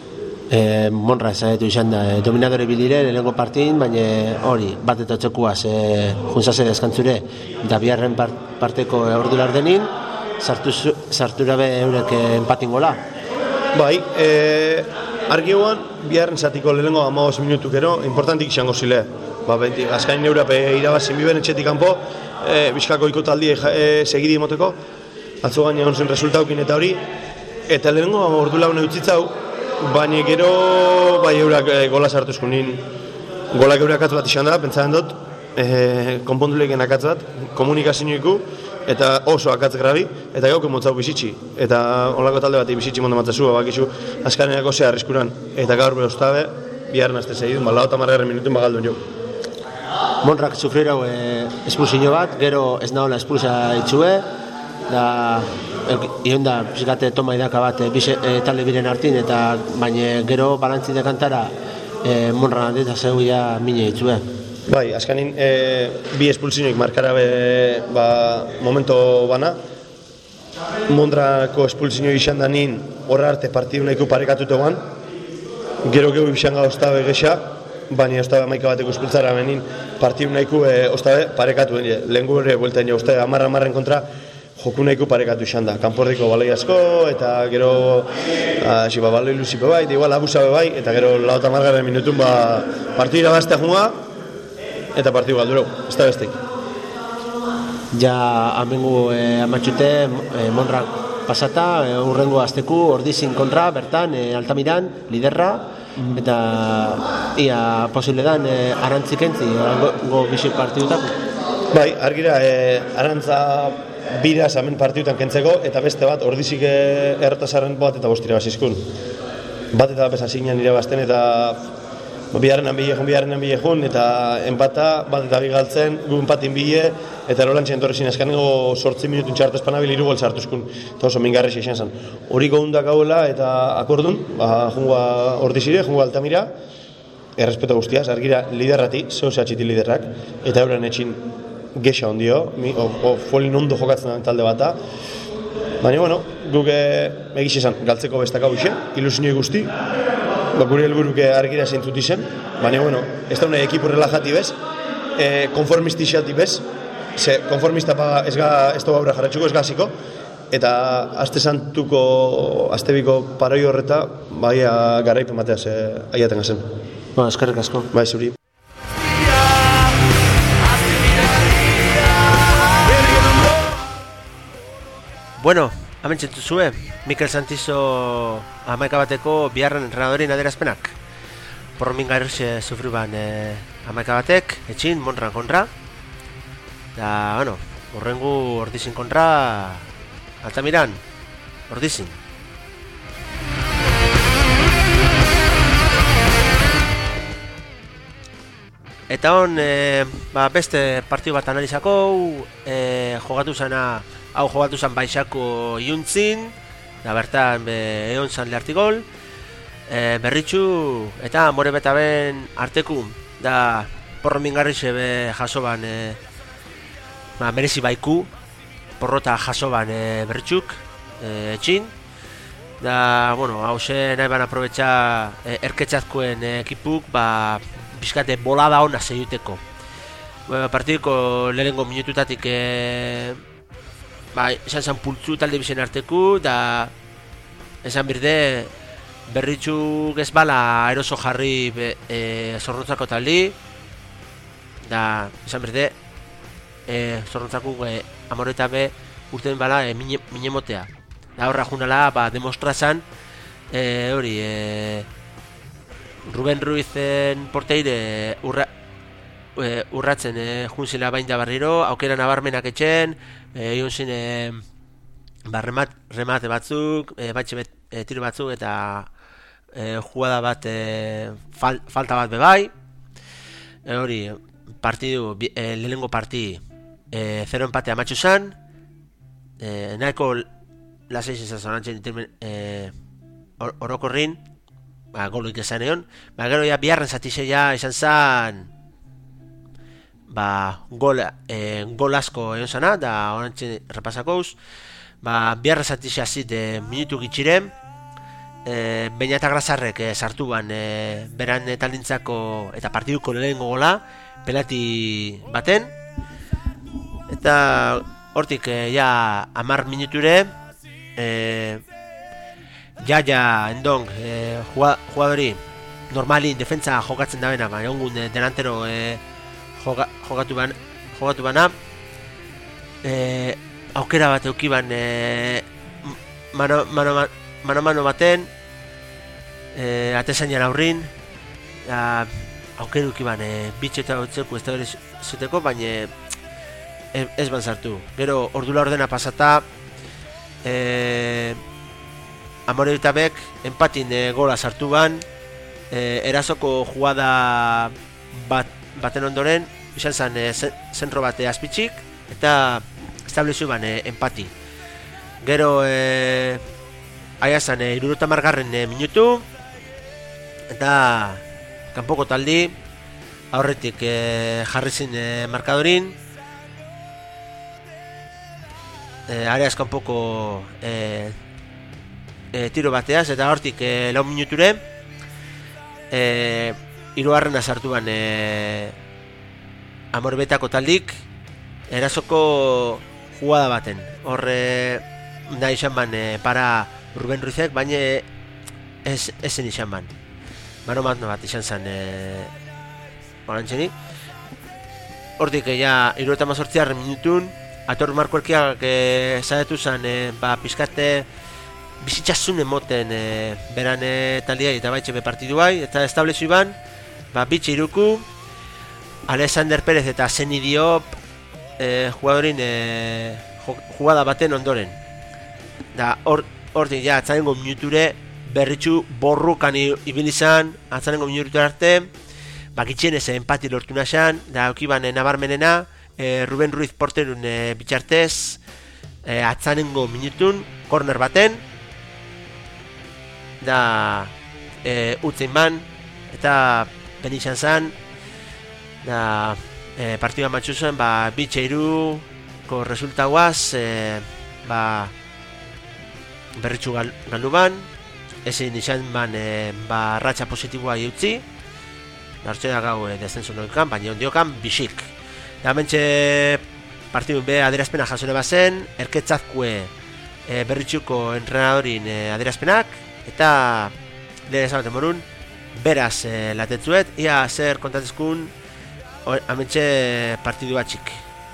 Monra ezagetu izan da, dominadore bilire lehenengo partin, baina hori, bat eta txekuaz juntzase deskantzure, da biharren parteko ordular denin, sartu erabe eurek empatin gola. Bai, argi eguan, biharren zatiko lehenengo 15 minutukero, importantik izango zile. Azkain neurape irabazin biben etxetik kanpo, bizkako ikotaldi segidi emoteko, atzo gaina hon zen resultaukin eta hori, eta lehenengo ordu laune utzitzau, baina gero bai eurak gola sartuzko nin, golak eurak atz bat izan da, pentsaren dut, konponduleken akatz bat, komunikazioiku, eta oso akatz grabi, eta gauk emotzau bizitsi, eta onlako talde bat bizitsi mondo matzazu, bakizu azkaneako ze arriskuran, eta gaur behoztabe, biharren azte segidun, lau eta margarren minutun bagaldun jo. Monrak sufrirau espulsio bat, gero ez nahola espulsa itxue, da ion da psikate toma idaka bat talde biren hartin, eta baina gero balantzi dekantara Monra eta zeuia mine itxue. Bai, azkanin bi espulsioik markarabe momento bana, Mondrako espulsio izan da nin horra arte partidu nahiko parekatutu egan, gero gehu izan gauztabe gesa, baina ostabe amaika bateko espultzara benin partidu nahiko ostabe parekatu, lehen gure buelta nio, ostabe amarren kontra joku nahiko parekatu izan da, kanpordiko baloi asko, eta gero baloi luzipe bai, igual abusabe bai, eta gero lau eta margarren minutun partidu irabaztea junga, eta partidu galdurau, ez da besteik. Ja amengu amatxute Monrak pasata, urrengo azteku Ordizin kontra, bertan, Altamiran, liderra, eta ia posible dan arantzikentzi, go bixik partidutako. Bai, argira, arantza biraz hemen partidutan kentzeko, eta beste bat, Ordizik errotazarren bat eta bostira basizkun. Bat eta bezazinen irabazten, eta biharrenan bilejun, eta enpata, bat eta bigaltzen, gu empatin bile, eta erolantxen torrezin azkanengo 8 minutun txartu espanabil 3 gol sartuzkun, eta oso mingarrez izan zen. Hori gondak hauela eta akordun, jungua Ordizire, jungua Altamira, errespeto guztiaz, argira liderrati, zeu zehatxiti liderrak, eta euren etxin gexa ondio, folin ondo jokatzen den talde bata, baina, bueno, guk egiz esan, galtzeko bestakau ise, ilusioi guzti, gure helburuke argira zeintzut izen, baina, bueno, ez da une ekipo relajati bez, konformisti xati bez, ze konformista ez da gaurra jarratxuko, ez gaziko, eta aste santuko, astebiko paroi horreta, bai garaipen bateaz aiaten gazen. Eskerrik asko. Bai, zuri. Bueno, hemen txentuzue, Mikel Santizo amaika bateko biharren entrenadorin adierazpenak. Porromin gairxe sufriban amaika batek, etxin, Monran kontra. Da, bueno, horrengu Ordizin kontra, Altamiran, Ordizin. Eta hon, beste partidu bat analizako, jogatu zan baixako iuntzin, da bertan egon zan lehartigol, berritxu eta more betaben arteku, da porro mingarrixe jaso ban, merezi baiku, porrota jaso ban berritxuk, etxin, da, bueno, hause nahi ban aprobetxa erketxazkoen ekipuk, bizkate bolada hona zeiuteko. Partidiko lehenengo minututatik esan zan pultzu talde bizen arteku, da esan birde berritxuk ez bala eroso jarri zorrontzako taldi, da esan birde zorrontzako amoreta be urten bala minemotea. Da horra junala demostrazan hori Ruben Ruizen porteire urratzen junzila bain da barriro, aukera nabarmenak etxen, egon zin remate batzuk, batxe tiro batzuk eta jugada bat, falta bat bebai. Hori, partidu, lehenengo parti 0 empate amatxu zan, nahiko laseiz izan zonantzen orokorrin, goluik esan egon, gero biharren zatizeia izan zan gol asko egon zana, da horrentzen repasakouz, biharren zatizea zit minutu gitxiren, Beña eta Grazarrek sartu ban beran taldintzako eta partiduko lehengo gola penalti baten, eta hortik ja 10 minuture ja endong jugadori normali defentsa jokatzen da bena, baina ongun delantero jokatu bana aukera bat eukiban mano baten atezainan aurrin aukera eukiban bitxe eta hotzeko ez da bere zuteko, baina ez ban sartu. Gero ordula ordena pasata Amorebitabek empatin gola sartu ban, erasoko jugada baten ondoren izan zen zentro bate azpitzik eta establezu ban empati. Gero aia zen 70. Minutu eta kanpoko taldi aurretik jarri zin markadorin, areaz kanpoko tiro bateaz, eta hortik 4 minuture hirugarrena sartu ban Amorebetako taldik erasoko jugada baten. Horre da izan ban para Ruben Ruizek, baina esen izan ban. Mano bat izan zen orantxenik. Hortik ja 78. Minutun Ator Marko Elkiak zadetu zen pizkate bizitxasun emoten beran taldiai eta baitxe partiduai, eta establezu iban bitxe iruku Alexander Pérez eta Zeni Diop jugadorin jugada baten ondoren. Da hortik ja atzanengo minuture berritxu borrukan ibilizan, atzanengo minuture arte bakitxenez empati lortu nasan, da aukiban nabarmenena Ruben Ruiz porterun bitxartez atzanengo minutun korner baten da utzein ban eta benizan zan da partidua matxu zen bitxe iruko resultauaz berritxu galdu ban, ezin izan ban ratxa positiboa utzi, hartxea gau descenso noikan, baina ondiokan bisik. Da mentxe partidun be adierazpena jasone bazen, erketzazkue berritxuko entrenadorin adierazpenak, eta lehen ezabaten morun, beraz latetzuet, ia zer kontatezkun amentxe partidu batxik.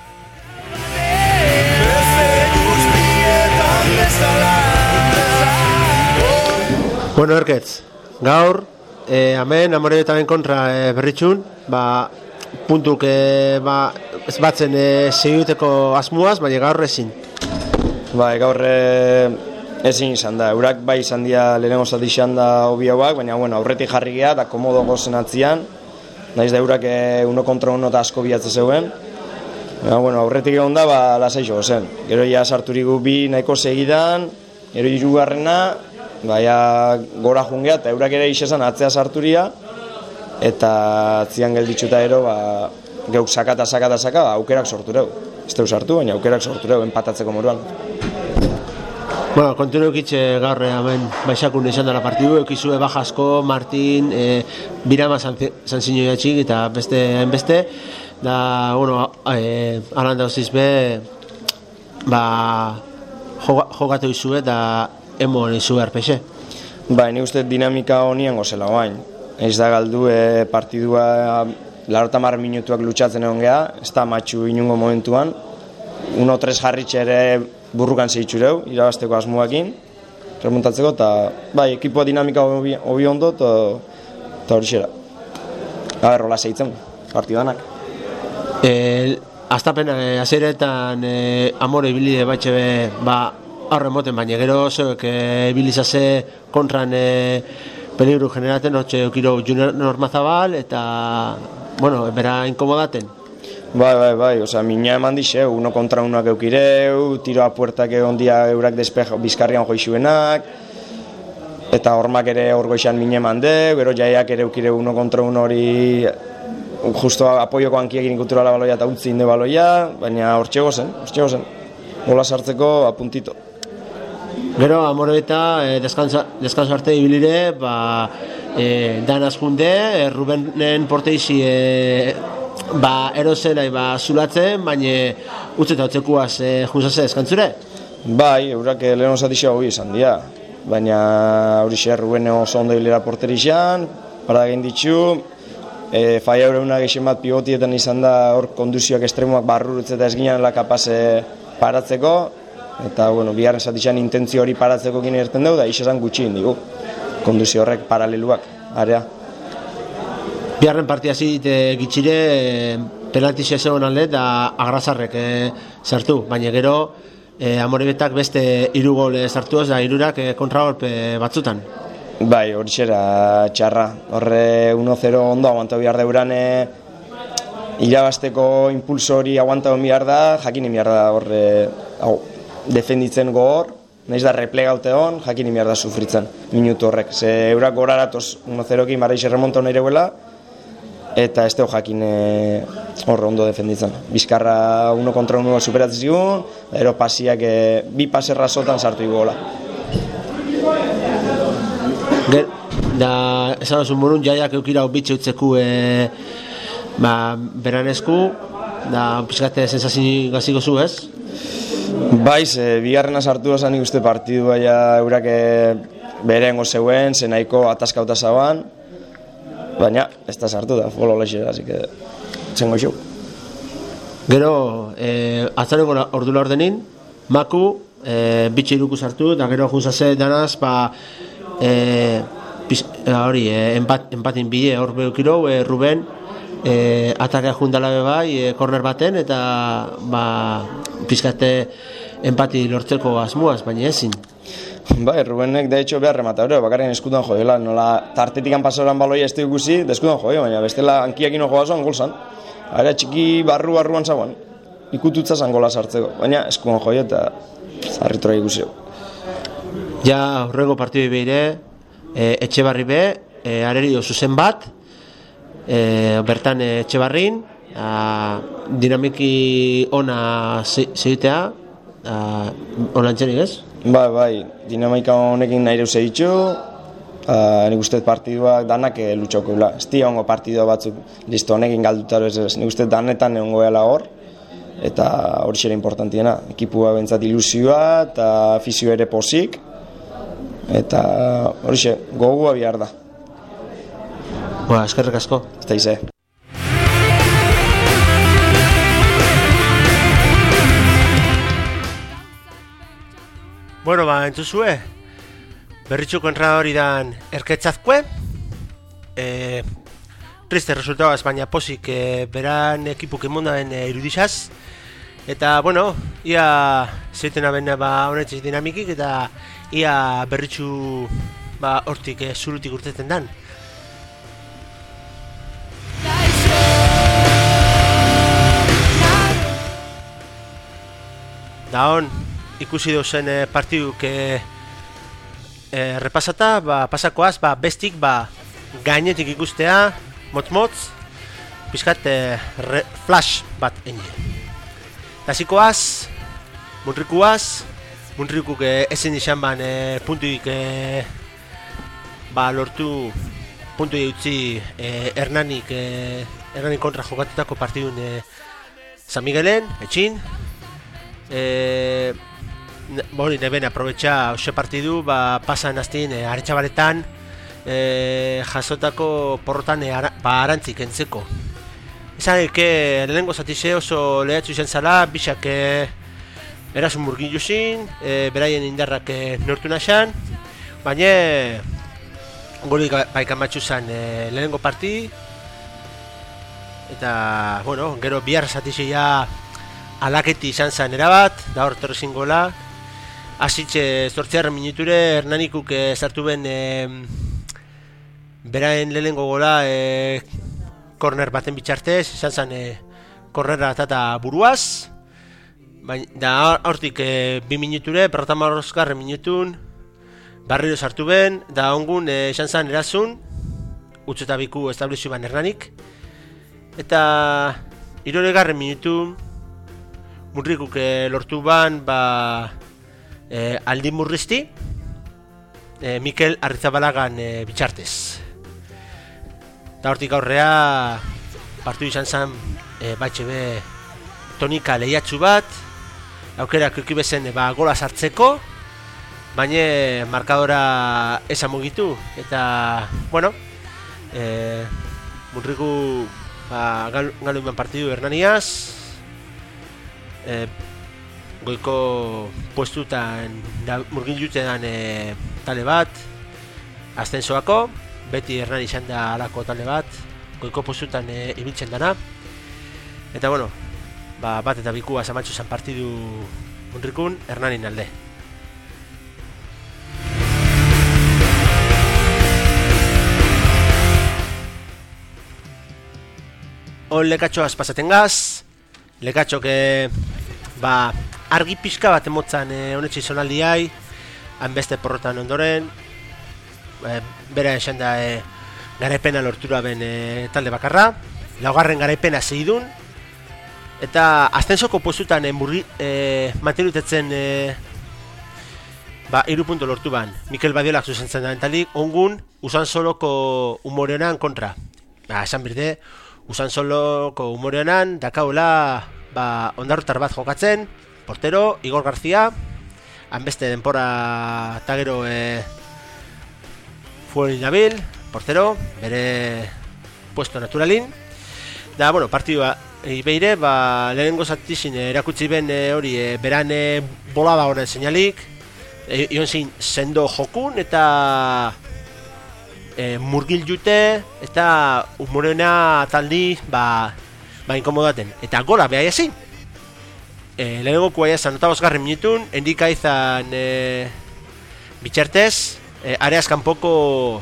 Bueno, Erketz, gaur hemen Amorebetaren kontra berritxun, puntuk ez batzen segiteko asmuaz, baina gaur ezin. Gaur ezin izan da, eurak bai izan dira lehenengo zati izan da hobi hauak, baina aurretik jarri geha eta komodo gozen atzian, naiz da eurak 1 kontra 1 eta asko bihatze zeuen. Aurretik egon da, lasaixo zen. Gero ja sarturigu bi nahiko segidan, gero hirugarrena, gora jungea eta eurak ere isesan atzea sarturia, eta atzian gelditxuta ero, geuk saka, aukerak sortureu. Ez teu sartu, baina aukerak sortureu, empatatzeko moruan. Kontinu eukitxe gaur hemen baixakun izan dara partidu, eukizue Bajasko, Martin, Birama zantzino jatxik eta beste, da, alan dauziz be, jogatu izue eta emon izue arpexe. Ni uste dinamika honien gozela guain. Ez da galdu partidua 80 minutuak lutsatzen egon geha, ez da matxu inungo momentuan. 1-3 jarritxe ere burrukan zehitxureu, irabazteko asmuakin, remontatzeko, eta ekipoa dinamika hobi ondo, eta hori xera. Rola zeitzen, partidanak. Aztapen, azeretan Amore ibilide batxe aurre moten, baina gero zoek ibilizase kontran peligru generaten, hotxe eukiro Junior Normazabal, eta, bera inkomodaten. Bai, mina eman dixe, 1 kontra 1ak eukireu, tiroa puertak egon dia eurak bizkarrian joixuenak, eta hormak ere orgoixan mina eman deu, gero jaiak ere eukireu 1 kontra 1 hori justo apoioko hankiekin ikuturala baloia eta utzi inde baloia, baina hortxego zen, gola sartzeko apuntito. Gero Amorebeta deskanso arte ibilire, Dan azkunde, Rubenen porteizi erozen zulatzen, baina utzeta otzekuaz junzase deskantzure? Bai, eurak lehen zatixea hori izan dira, baina hori xe Ruben oso ondo hilera porterixan, parada gain ditxu, faia eureunak eixen bat pivotietan izan da hor konduzioak estremoak barrurutzeta ez ginen kapaz paratzeko, eta bigarren zatixan intentzio hori paratzeko gine erten dugu, da ixesan gutxi indigu, konduzio horrek paraleluak, area. Biharren partia zidite gitxire penaltixea zegoen alde eta Agrazarrek sartu, baina gero Amorebetak beste 3 gol sartu ez da 3-ak kontragolpe batzutan. Bai, hori xera txarra, horre 1-0 ondo aguantau behar deuran irabasteko impulso hori aguantau behar da, jakin behar da horre defenditzen gogor, nahiz da replegaute hon, jakin behar da sufritzen minutu horrek, ze eurak goraratoz 1-0-kin barraixe remonta hona ireguela, eta ez teo jakin horre ondo defenditzen. Bizkarra 1-1 superatzen zigun, ero pasiak 2 pase rasotan sartu igola. Da, esan duzun burun, jaiak eukira bitxe utzeku beranesku, da pizkate sensazio gaziko zu, ez? Baiz, bigarrena sartu esan ikuste partidua eurak berengo zeuen, zenaiko ataskauta zauan, baina ez da sartu da, futbol olexera, así que txengo xo. Gero, atzareko ordula ordenin, Maku, bitxe iruku sartu, eta gero junzase danaz, empatin bide hor beukiro, Ruben, atarea jundala bai, korner baten, eta pizkate empati lortzeko asmuaz, baina ezin. Bai, Rubenek de hecho behar rematadore, bakarren eskutan joela, nola tartetikan pasoran baloia ez da ikusi, deskutan joe, baina bestela hankiak ino joa zoan gol zan. Ara txiki barruan zagoan, ikututza zan gola sartzeko, baina eskutan joe eta harritora ikusi. Ja, horrengo partidoi behire, Etxebarri be, arerio zuzen bat, bertan Etxebarrin, dinamiki ona zeitea, onantzenik ez? Bai, dinamika honekin nahi reuze ditxu, nik uste partiduak danak lutxauko bila. Ez dira hongo partidua batzuk, listo honekin galdutaro ez, nik uste danetan hongo gela hor, eta hori xera importantiena. Ekipua bentsat ilusioa eta afizio ere posik, eta hori xe, gogua bihar da. Eskerrik asko. Ez da ize. Bueno, entzuzue, berritxuko entrada hori dan erketzazkue, triste resultauaz, baina posik beran ekipuk emundaren irudixaz, eta, ia zeiten aben honetziz dinamikik, eta ia berritxu hortik zurutik urteten dan. Da hon, ikusi dozen partiduk repasata, pasakoaz, bestik gainetik ikustea, motz-motz, pizkat flash bat ene. Tasikoaz, Munrikuk ezin izan puntuik lortu puntu utzi Hernanik kontra jokatutako partidun San Miguelen, etxin. Neben aprobetxa ose partidu, pasan aztin Aretxabaletan jasotako porrotan arantzik entzeko. Esan lehenengo zatize oso lehatzu izan zala, bisak erasun murgin juzin, beraien indarrak nortu naxan, baina golik baikan batxu zen lehenengo parti, eta, gero bihar zatizea alaketi izan zen erabat, da hor torrezin gola. Azitxe 8. minuture Hernanikuk sartu ben beraen lehenengo gola korner baten bitxartez, izan zen kornera eta buruaz. Da hortik 2 minuture, berrotamarrozgarren minutun barriro sartu ben, da ongun izan zen erazun, utzuta biku establizio ban Hernanik. Eta 60. minutun Munrikuk lortu ban Aldi Murrizti, Mikel Arrizabalagan bitxartez. Eta hortik aurrea partidu izan zen batxebe tonika lehiatzu bat, aukerak eukibezen gola sartzeko, baina markadora esan mugitu, eta, bueno, Munriku galu eman partidu Hernaniaz, goiko puestutan murgin jutean tale bat, ascensoako, beti Hernani izan da alako tale bat, goiko puestutan ibiltzen dana, eta, bueno, bat eta bikua zamatxu zen partidu Munrikun Hernanin alde. On lekatxoaz pasaten gaz, lekatxok argi pixka bat emotzan honetxe izonaldiai, hanbeste porrotan ondoren, bera esan da garaipena lortura ben talde bakarra, laugarren garaipena segidun, eta aztensoko postutan mantenutetzen 3 punto lortu ban. Mikel Badiolak zuzentzen da entalik, ongun Usansoloko umorenan kontra. Esan birde, Usansoloko umorenan dakaula ondarrotar bat jokatzen, portero, Igor García, hanbeste denpora eta gero fuerin nabil, portero, bere puesto naturalin. Da, bueno, partidua beire, lehenengo zatizin erakutsi ben hori beran bolada honen seinalik, ion zin sendo jokun eta murgil jute eta umorena taldi inkomodaten. Eta gola behar ezin. Lehenengo kuaia zan nota 5 minutun, endika izan bitxertez, areaz kanpoko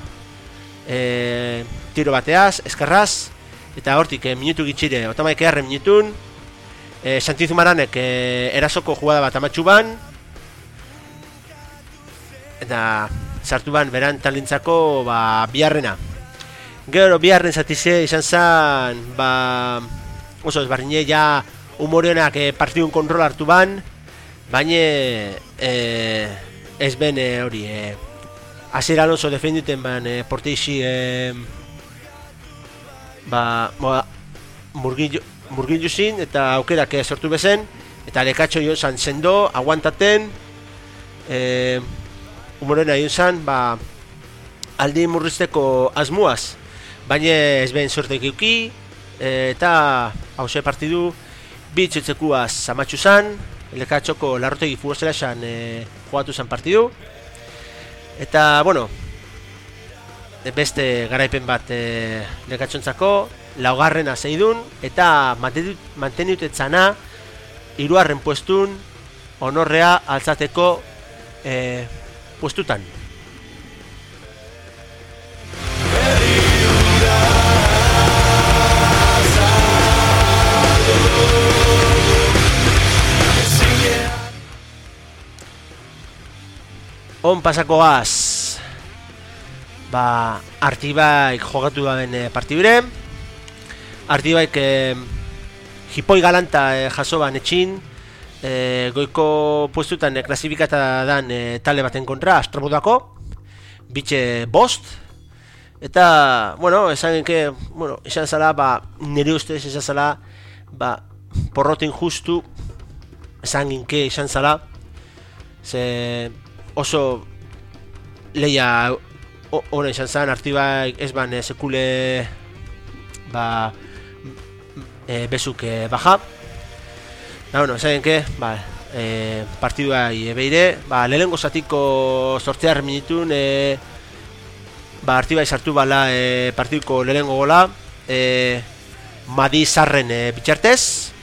tiro bateaz, eskarraz, eta hortik minutu gitxire, otamaik egarren minutun, Santizu Maranek erasoko jugada bat amatxu ban, eta sartu ban beran talintzako biharrena. Gero biharren zatize izan zen, oso ezbardine ja humorenak partidun kontrol hartu ban, baina ez ben hori, Asier Alonso defenduten ban porteixi murgin juzin eta aukerak sortu bezen, eta lekatxo joan zan sendo, aguantaten, humorena joan zan, aldi murrizteko asmuaz, baina ez ben sortek euki, eta hause partidu bitzutzekuaz zamatxu zan, lekatxoko larrotegi fugozela zan jugatu zan partidu, eta, bueno, beste garaipen bat lekatxontzako, laugarrena zeidun, eta manteniutetzana 3. puestun honorrea altzateko puestutan. On pasakoaz, Artibaik jogatu daben partibire. Artibaik hipoi galanta jaso ban etxin, goiko puestutan klasifikata dan talde baten kontra, Astrobudako, bitxe bost, eta, bueno, esan zala, nire ustez esan zala, porrotin justu, esan ginke esan zala, ze oso leia hona izan zen, Artibaik ez ban sekule bezuk baja. Bueno, esan genke, partidua beire, lehenengo zatiko 8 minutun Artibaik sartu bala partiduko lehenengo gola, Madi Sarren bitxartez,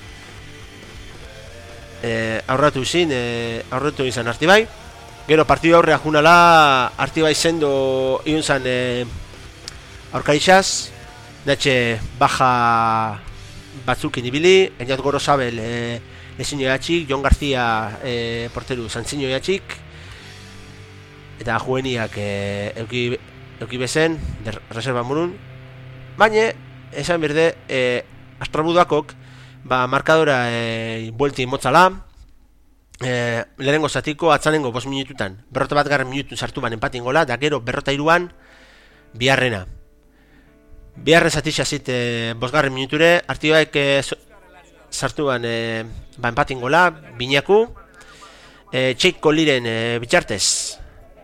aurratu izan Artibaik. Gero partidu aurrea junala, Artibaik sendo iun zan aurkarixaz, natxe baja batzukin ibili, eniat goro zabel lezinio eatxik, Jon García porteru zantzino eatxik, eta jueniak euki bezen, reserva murun, baina, esan berde, Astrobudakok, markadora buelti motzala, lehenengo zatiko atzanengo 5 minututan, 41 minutun sartu ban empatin gola, da gero 43an biharrena. Biharren zatixia zit 5 minuture, Artibaik sartu ban empatin gola, Binaku, Txeik Koliren bitxartez.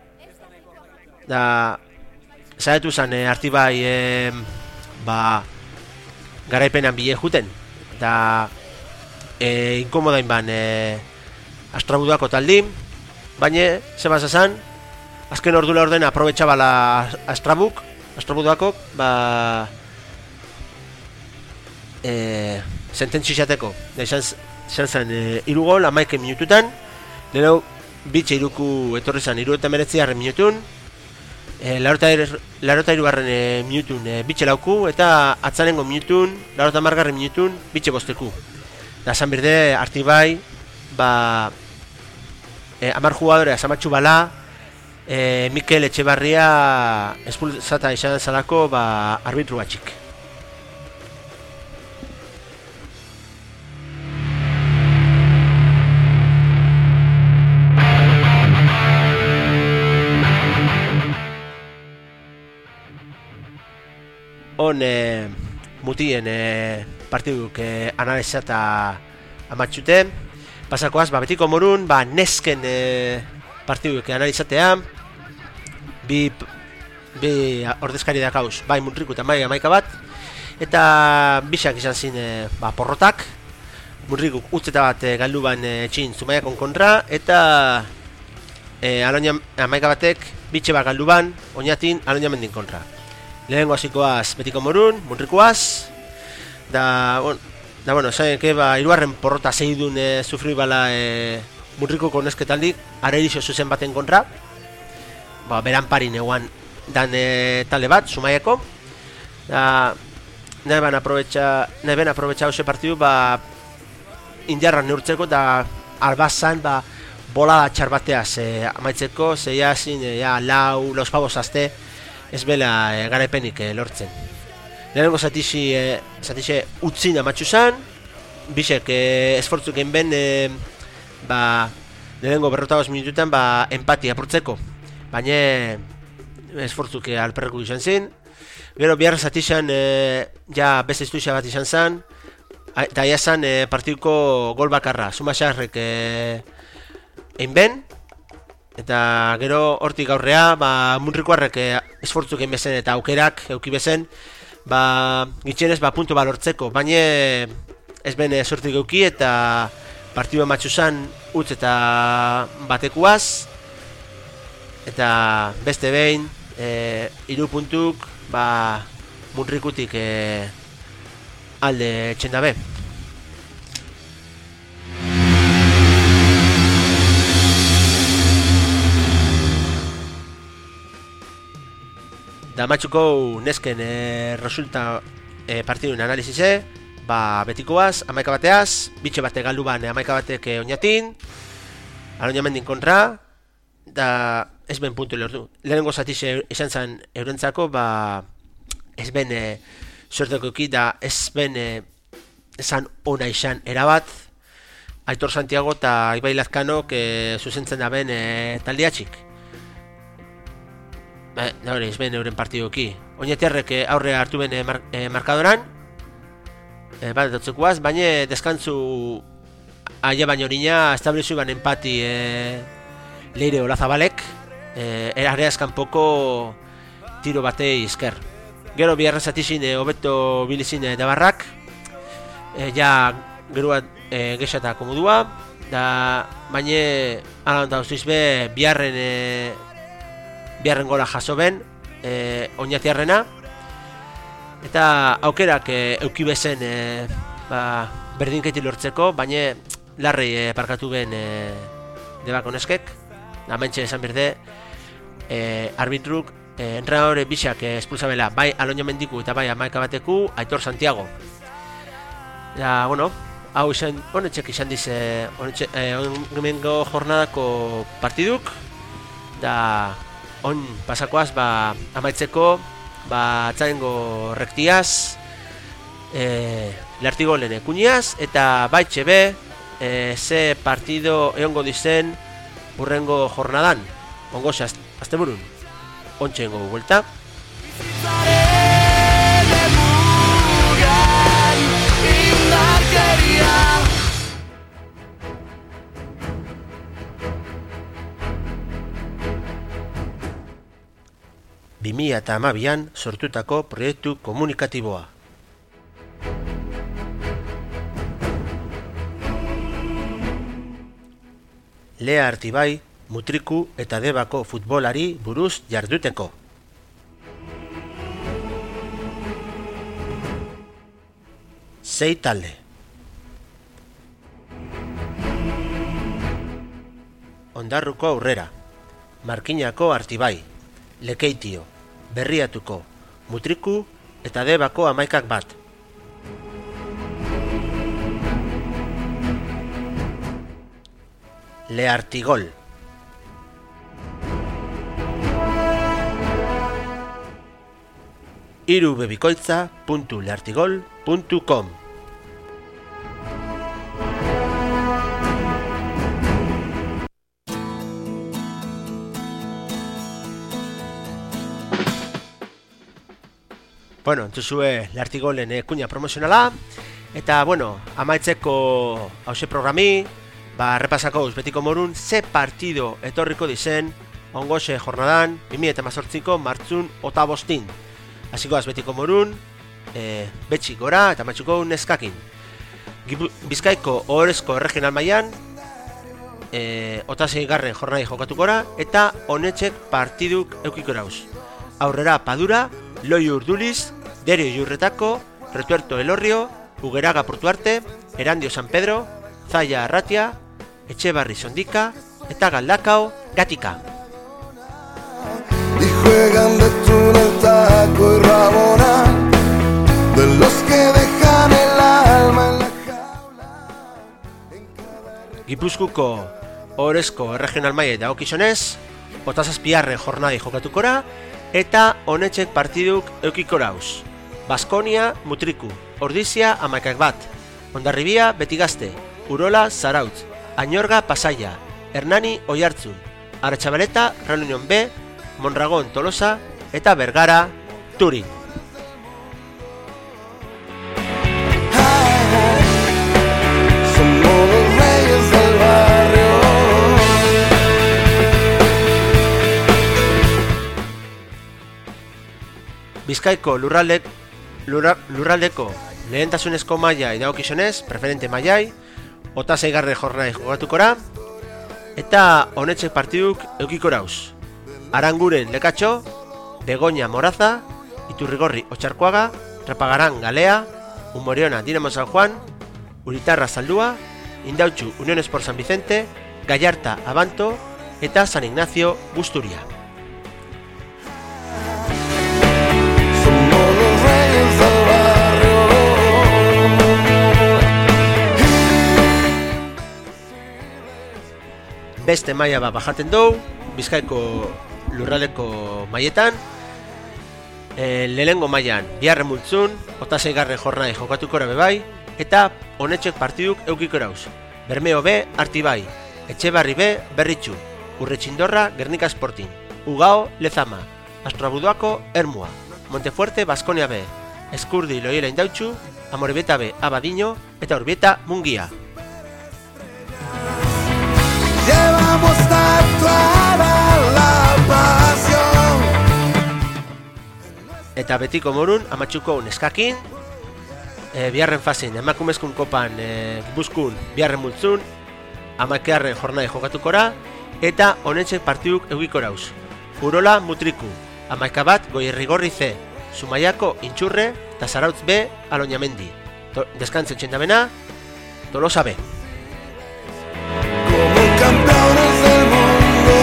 Da, zaretu zen Artibai garaipenan bile juten. Da, inkomodain ban Astrabuduako taldi, baina, zebaz esan, azken ordula orden aprobetxabala Astrabuduako, sententzizateko. Da, izan zen 3 gol, 11 minututan, lehenu bitxe iruku etorri zen 79 minutun, 83 minutun bitxe lauku, eta atzanengo minutun, 80 minutun bitxe bosteku. Da, zan berde, Artibai, 10 jugadorea zamatxu bala, Mikel Etxebarria espulsata izan zalako arbitru batxik. On mutien partiduk analizata amatxute. Pasakoaz, betiko morun, nesken partiduk analizatea. Bi ordezkari dakauz, bai Muntriku eta bai Amaika bat. Eta bisak izan zin porrotak. Muntrikuk utzeta bat galdu ban txin Zumaiakon kontra. Eta Amaika batek bitxe bat galdu ban, oinatin Aloña Mendin kontra. Lehenengo hasikoaz betiko morun, Muntrikuaz. bueno, zain que hirugarren porrota zeidun sufri bala Muntrikuko nesketaldik, arerixo zuzen baten kontra. Beran parin eguan dan talde bat, Zumaiako. Nahi ben aprobetxa hoxe partidu, indiarra neurtzeko, da albazan, bola txar bateaz amaitzeko, zeia zin, laus pavos azte, ez bela garaipenik lortzen. Lehenengo zatixe utzin amatxu zan, bisek esfortzuk egin lehenengo 45 minututan empati apurtzeko, baina esfortzuk alperreko izan zin. Gero biharra zatixan ja beste istuizia bat izan zan, eta ia zan partiduko gol bakarra, Zumaxarrek egin ben, eta gero hortik aurrea Muntrikoarrek esfortzuk egin bezen eta aukerak euki bezen, gitxienez puntu balortzeko, baina ez ben sortik euki eta partidu ematxu zan utz eta batekuaz, eta beste behin 3 puntuk Muntrikutik alde txendabe. Da matxuko nesken resulta partiduen analizize, betikoaz, Amaika bateaz, bitxe bate galdu ban Amaika batek oinatin, Aloña Mendin kontra, da ez ben puntu lortu. Lehenengo zatize izan zen eurentzako, ez ben sorteko eki, da ez ben esan ona izan erabat, Aitor Santiago eta Ibai Lazkanok zuzentzen da ben taldiatxik. Ez ben euren partidu eki. Oinatiarrek aurre hartu ben markadoran, bat dutzekoaz, baina deskantzu aia baino orina establizu ban empati Leire Olazabalek, areaz kanpoko tiro batei esker. Gero biharra zatizin hobeto bilizin dabarrak, gerua gexata komodua, baina alan dauztiz be biharren gola jaso ben, oinatiarrena, eta aukerak euki bezen berdinketi lortzeko, baina larrei parkatu ben debako neskek. Hementxe esan berde, arbitruk entrenadore bisak espulsabela bai Aloña Mendiku eta bai Amaika bateku Aitor Santiago. Hau izan honetxek izan dize ongemengo jornadako partiduk, da on pasakoaz amaitzeko atzarengo rektiaz, Lertigolen kuniaz, eta bai txebe ze partido egongo dizen urrengo jornadan. Ongo ze asteburun. Ontxe egongo buelta. Eta 2012an sortutako proiektu komunikatiboa. Lea Artibai, Mutriku eta Debako futbolari buruz jarduteko. Sei talde. Ondarruko Aurrera, Markinako Artibai, Lekeitio, Berriatuko, Mutriku eta Debako 11 Leartigol. irubebikoitza.leartigol.com. Bueno, entzuzue Leartigolen kuña promozionala. Eta, bueno, amaitzeko hause programi, repasako betiko morun, ze partido etorriko dizen ongoxe jornadan 2018ko martzun 25. Hasikoaz betiko morun, betxik gora eta matxuko neskakin. Bizkaiko ohorezko regional mailan, 26. jornadai jokatukora eta honetxek partiduk eukiko rauz. Aurrera Padura, Loiu Urduliz, Derio Iurretako, Retuerto Elorrio, Ugeraga Portuarte, Erandio San Pedro, Zaya Arratia, Etxebarri Sondika eta Galdakao Gatika. Y juegan de túnel, taco y rabona, de los que dejan el alma en la jaula. Gipuzkoako ohorezko regional maila dagokizonez, 27. jornadai jokatukora eta honetxek partiduk eukiko rauz. Baskonia, Mutriku, Ordizia, 11 Hondarribia, Betigazte, Urola, Zarautz, Añorga, Pasaia, Hernani, Oiartzun, Aratxabaleta, Real Unión B, Mondragón, Tolosa eta Bergara, Turin. Somos los reyes del barrio. Bizkaiko lurraldeko lehentasunezko maila idagokizonez, preferente mailai, 26. jornadai jokatukora eta honetxek partiduk eukiko rauz. Aranguren Lekatxo, Begoña Moraza, Iturrigorri Otxarkoaga, Trapagaran Galea, Umoriona Dinamo San Juan, Uritarra Zaldua, Indautxu Unión Esport San Vicente, Gallarta Abanto eta San Ignacio Busturia. Somos los reyes del barrio. Beste maila bat bajaten dugu, Bizkaiko lurraldeko mailetan, lehengo mailan biharren multzun, 26. jornadai jokatukora bebai, eta honetxek partiduk eukiko rauz. Bermeo B, Artibai, Etxebarri B, Berritxu, Urretxindorra, Gernika Sporting, Ugao, Lezama, Astroabuduako, Ermua, Montefuerte, Baskonia B, Eskurdi, Loiela Indautxu, Amorebieta B, Abadiño, eta Urbieta, Mungia. Llevamos tatuada la pasión. Eta betiko morun, amatxuko neskakin, biharren fasin, emakumezkun kopan Gipuzkoan biharren multzun, 11. jornadai jokatukora, eta honetxek partiduk eukiko rauz. Urola Mutriku, 11 Goierrigorri C, Zumaiako Intxurre, eta Zarautz B, Aloñamendi. Deskantzen txendabena, Tolosa B. Como campeones del mundo.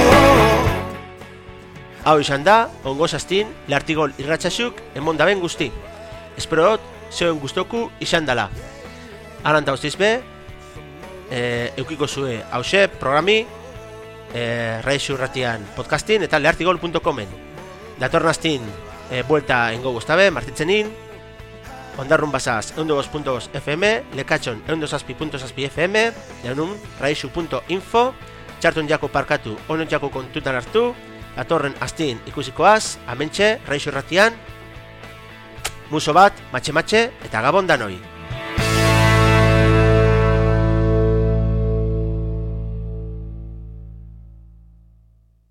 Hau izan da, ongo zaztin, Leartigol irratxasuk emondaben guzti. Esperot, zeuen guztoku izan dala. Aranta hostiz be, eukiko zue hause programi, Raizu Irratian podcastin eta leartigol.comen. Datornaztin, buelta ingo guztabe, martitzenin, Ondarrun bazaz, 102.2 FM, Lekatxon, 102.7 FM, Leonun, raixu.info, txartun jako parkatu, onon jako kontutan hartu, datorren astin ikusikoaz, amentxe, Raixu Irratian, muso bat, matxe-matxe, eta gabon danoi.